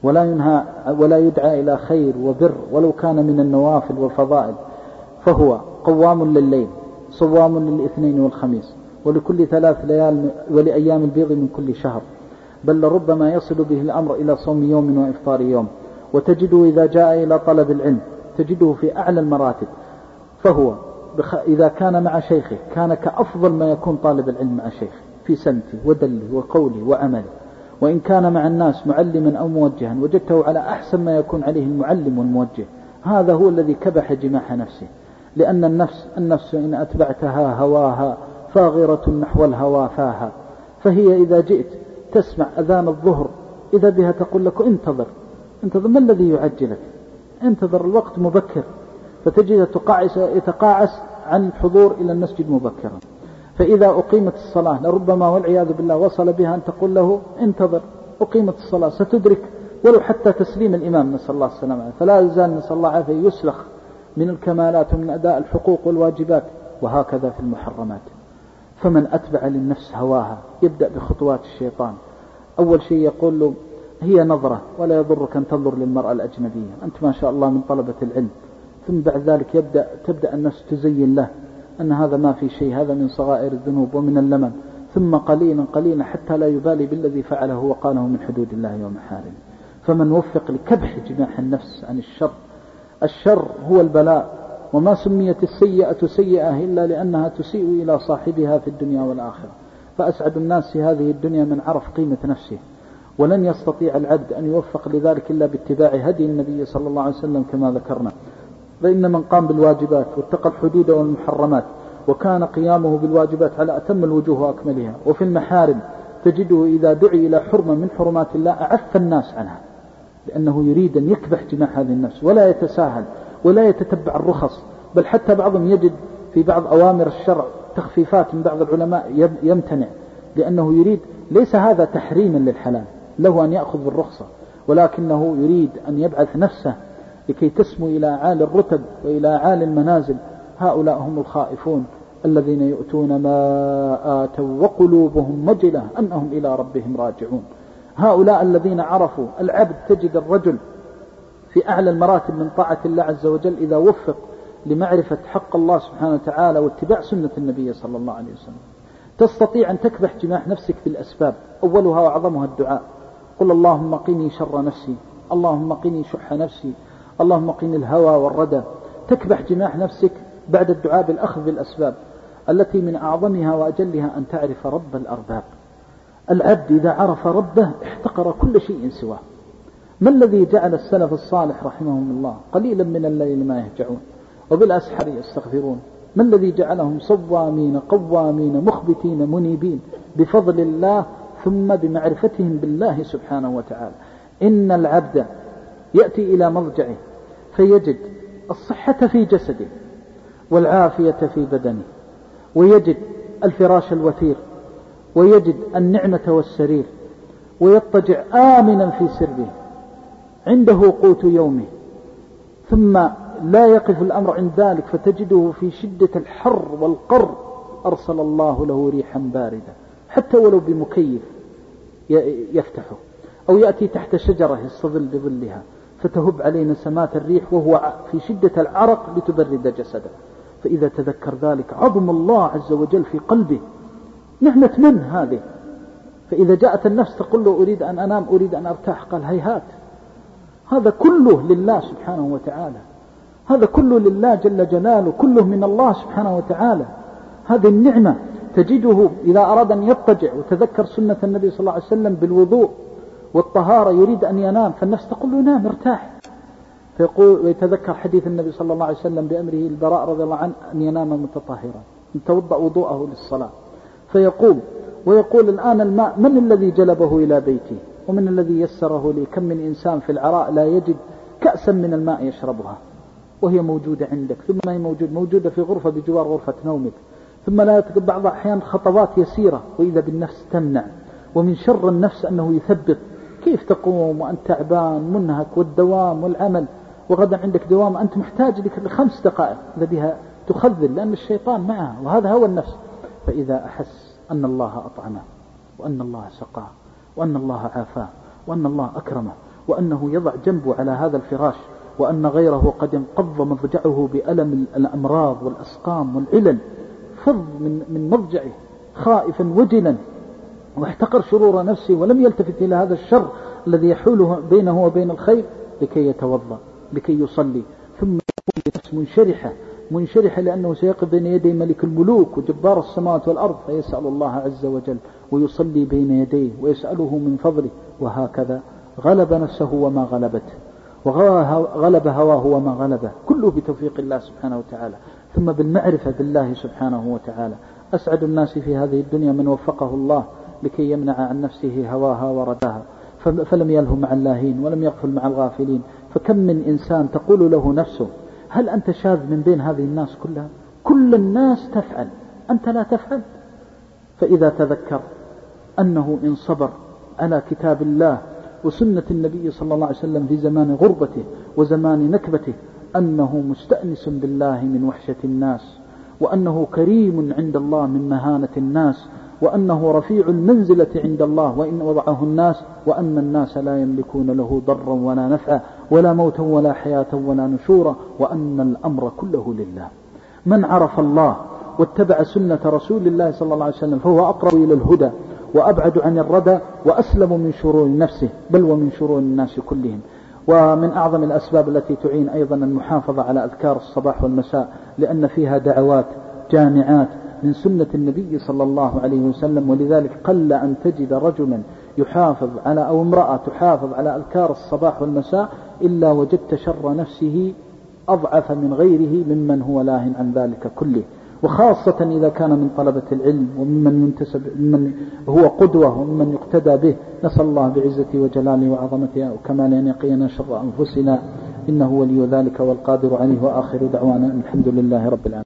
ولا يدعى إلى خير وبر ولو كان من النوافل والفضائل، فهو قوام لليل صوام للاثنين والخميس ولكل 3 ليال ولأيام البيض من كل شهر، بل لربما يصل به الأمر إلى صوم يوم وإفطار يوم. وتجده إذا جاء إلى طلب العلم تجده في أعلى المراتب، فهو إذا كان مع شيخه كان كأفضل ما يكون طالب العلم مع شيخه في سمته ودله وقوله وعمله، وإن كان مع الناس معلما أو موجها وجدته على أحسن ما يكون عليه المعلم والموجه. هذا هو الذي كبح جماح نفسه، لأن النفس إن أتبعتها هواها فاغرة نحو الهوى فاها، فهي إذا جئت تسمع أذان الظهر إذا بها تقول لك انتظر ما الذي يعجلك، انتظر الوقت مبكر، فتجد يتقاعس عن الحضور إلى المسجد مبكرا. فإذا أقيمت الصلاة لربما والعياذ بالله وصل بها أن تقول له انتظر أقيمت الصلاة، ستدرك ولو حتى تسليم الإمام نسأل الله السلامة، فلا يزال نسأل الله عافية يسلخ من الكمالات ومن أداء الحقوق والواجبات، وهكذا في المحرمات. فمن أتبع للنفس هواها يبدأ بخطوات الشيطان. أول شيء يقول له هي نظرة ولا يضرك أن تنظر للمرأة الأجنبية، أنت ما شاء الله من طلبة العلم. ثم بعد ذلك تبدأ النفس تزين له أن هذا ما في شيء، هذا من صغائر الذنوب ومن اللمم، ثم قليلا قليلا حتى لا يبالي بالذي فعله وقاله من حدود الله ومحارمه. فمن وفق لكبح جماح النفس عن الشر هو البلاء، وما سميت السيئة سيئة إلا لأنها تسيء إلى صاحبها في الدنيا والآخرة. فأسعد الناس في هذه الدنيا من عرف قيمة نفسه، ولن يستطيع العبد أن يوفق لذلك إلا باتباع هدي النبي صلى الله عليه وسلم كما ذكرنا. فإن من قام بالواجبات واتقى الحدود والمحرمات وكان قيامه بالواجبات على أتم الوجوه وأكملها، وفي المحارم تجده إذا دعي إلى حرمة من حرمات الله أعف الناس عنها، لأنه يريد أن يكبح جماح هذه النفس ولا يتساهل ولا يتتبع الرخص، بل حتى بعضهم يجد في بعض أوامر الشرع تخفيفات من بعض العلماء يمتنع، لأنه يريد ليس هذا تحريما للحلال، له أن يأخذ بالرخصة، ولكنه يريد أن يبعث نفسه لكي تسمو إلى عالي الرتب وإلى عالي المنازل. هؤلاء هم الخائفون الذين يؤتون ما آتوا وقلوبهم وجلة أنهم إلى ربهم راجعون. هؤلاء الذين عرفوا العبد. تجد الرجل في أعلى المراتب من طاعة الله عز وجل إذا وفق لمعرفة حق الله سبحانه وتعالى واتباع سنة النبي صلى الله عليه وسلم. تستطيع أن تكبح جماح نفسك بالأسباب، أولها وأعظمها الدعاء. قل اللهم قني شر نفسي، اللهم قني شح نفسي، اللهم قني الهوى والردى. تكبح جماح نفسك بعد الدعاء بالأخذ بالأسباب، التي من أعظمها وأجلها أن تعرف رب الأرباب. العبد إذا عرف ربه احتقر كل شيء سواه. ما الذي جعل السلف الصالح رحمهم الله قليلا من الليل ما يهجعون وبالأسحار يستغفرون؟ ما الذي جعلهم صوامين قوامين مخبتين منيبين؟ بفضل الله ثم بمعرفتهم بالله سبحانه وتعالى. إن العبد يأتي إلى مضجعه فيجد الصحة في جسده والعافية في بدنه، ويجد الفراش الوثير، ويجد النعمة والسرير، ويضطجع آمنا في سره، عنده قوت يومه، ثم لا يقف الأمر عند ذلك فتجده في شدة الحر والقر أرسل الله له ريحا باردة حتى ولو بمكيف يفتحه، أو يأتي تحت شجرة يستظل بظلها فتهب عليه نسمات الريح وهو في شدة العرق لتبرد جسده. فإذا تذكر ذلك عظم الله عز وجل في قلبه، نعمة من هذه. فإذا جاءت النفس تقول له أريد أن أنام أريد أن أرتاح، قال هيهات، هذا كله لله سبحانه وتعالى، هذا كله لله جل جلاله، كله من الله سبحانه وتعالى. هذه النعمة تجده إذا أراد أن يضطجع وتذكر سنة النبي صلى الله عليه وسلم بالوضوء والطهارة يريد أن ينام، فالنفس تقول له نام ارتاح، فيقول ويتذكر حديث النبي صلى الله عليه وسلم بأمره البراء رضي الله عنه أن ينام متطهرا يتوضأ وضوءه للصلاة، فيقوم ويقول الآن الماء من الذي جلبه إلى بيتي ومن الذي يسره لي؟ كم من إنسان في العراء لا يجد كأسا من الماء يشربها وهي موجودة عندك، ثم هي موجودة في غرفة بجوار غرفة نومك، ثم لا يتقب بعض الأحيان خطوات يسيرة وإذا بالنفس تمنع. ومن شر النفس أنه يثبت، كيف تقوم وأنت تعبان منهك والدوام والعمل، وغدا عندك دوام أنت محتاج لك ل5 دقائق إذا بها تخذل، لأن الشيطان معها وهذا هو النفس. فإذا أحس أن الله أطعمه وأن الله سقاه وأن الله عافاه وأن الله أكرمه وأنه يضع جنبه على هذا الفراش وأن غيره قد انقض مضجعه بألم الأمراض والأسقام والعلل، فض من مضجعه خائفا وجلا واحتقر شرور نفسه ولم يلتفت إلى هذا الشر الذي يحوله بينه وبين الخير لكي يتوضأ لكي يصلي، ثم يكون بنفس منشرحة لأنه سيقف بين يدي ملك الملوك وجبار السماوات والأرض، فيسأل الله عز وجل ويصلي بين يديه ويسأله من فضله، وهكذا غلب نفسه وما غلبته وغلب هواه وما غلبه، كله بتوفيق الله سبحانه وتعالى، ثم بالمعرفة بالله سبحانه وتعالى. أسعد الناس في هذه الدنيا من وفقه الله لكي يمنع عن نفسه هواها ورداها، فلم يله مع اللاهين ولم يغفل مع الغافلين. فكم من إنسان تقول له نفسه هل أنت شاذ من بين هذه الناس كلها؟ كل الناس تفعل، أنت لا تفعل. فإذا تذكر أنه إن صبر على كتاب الله وسنة النبي صلى الله عليه وسلم في زمان غربته وزمان نكبته أنه مستأنس بالله من وحشة الناس، وأنه كريم عند الله من مهانة الناس، وأنه رفيع المنزلة عند الله وإن وضعه الناس، وأن الناس لا يملكون له ضرا ولا نفعا ولا موتا ولا حياة ولا نشورا، وأن الأمر كله لله. من عرف الله واتبع سنة رسول الله صلى الله عليه وسلم فهو أقرب إلى الهدى وأبعد عن الردى وأسلم من شرور نفسه بل ومن شرور الناس كلهم. ومن أعظم الأسباب التي تعين أيضا المحافظة على أذكار الصباح والمساء، لأن فيها دعوات جامعات من سنة النبي صلى الله عليه وسلم، ولذلك قل أن تجد رجلا يحافظ على أو امرأة تحافظ على أذكار الصباح والمساء إلا وجدت شر نفسه أضعف من غيره ممن هو لاهٍ عن ذلك كله، وخاصة إذا كان من طلبة العلم وممن ينتسب ممن هو قدوة وممن يقتدى به. نسأل الله بعزته وجلاله وعظمته وكماله أن يقينا شر أنفسنا، إنه ولي ذلك والقادر عليه. وآخر دعوانا الحمد لله رب العالمين.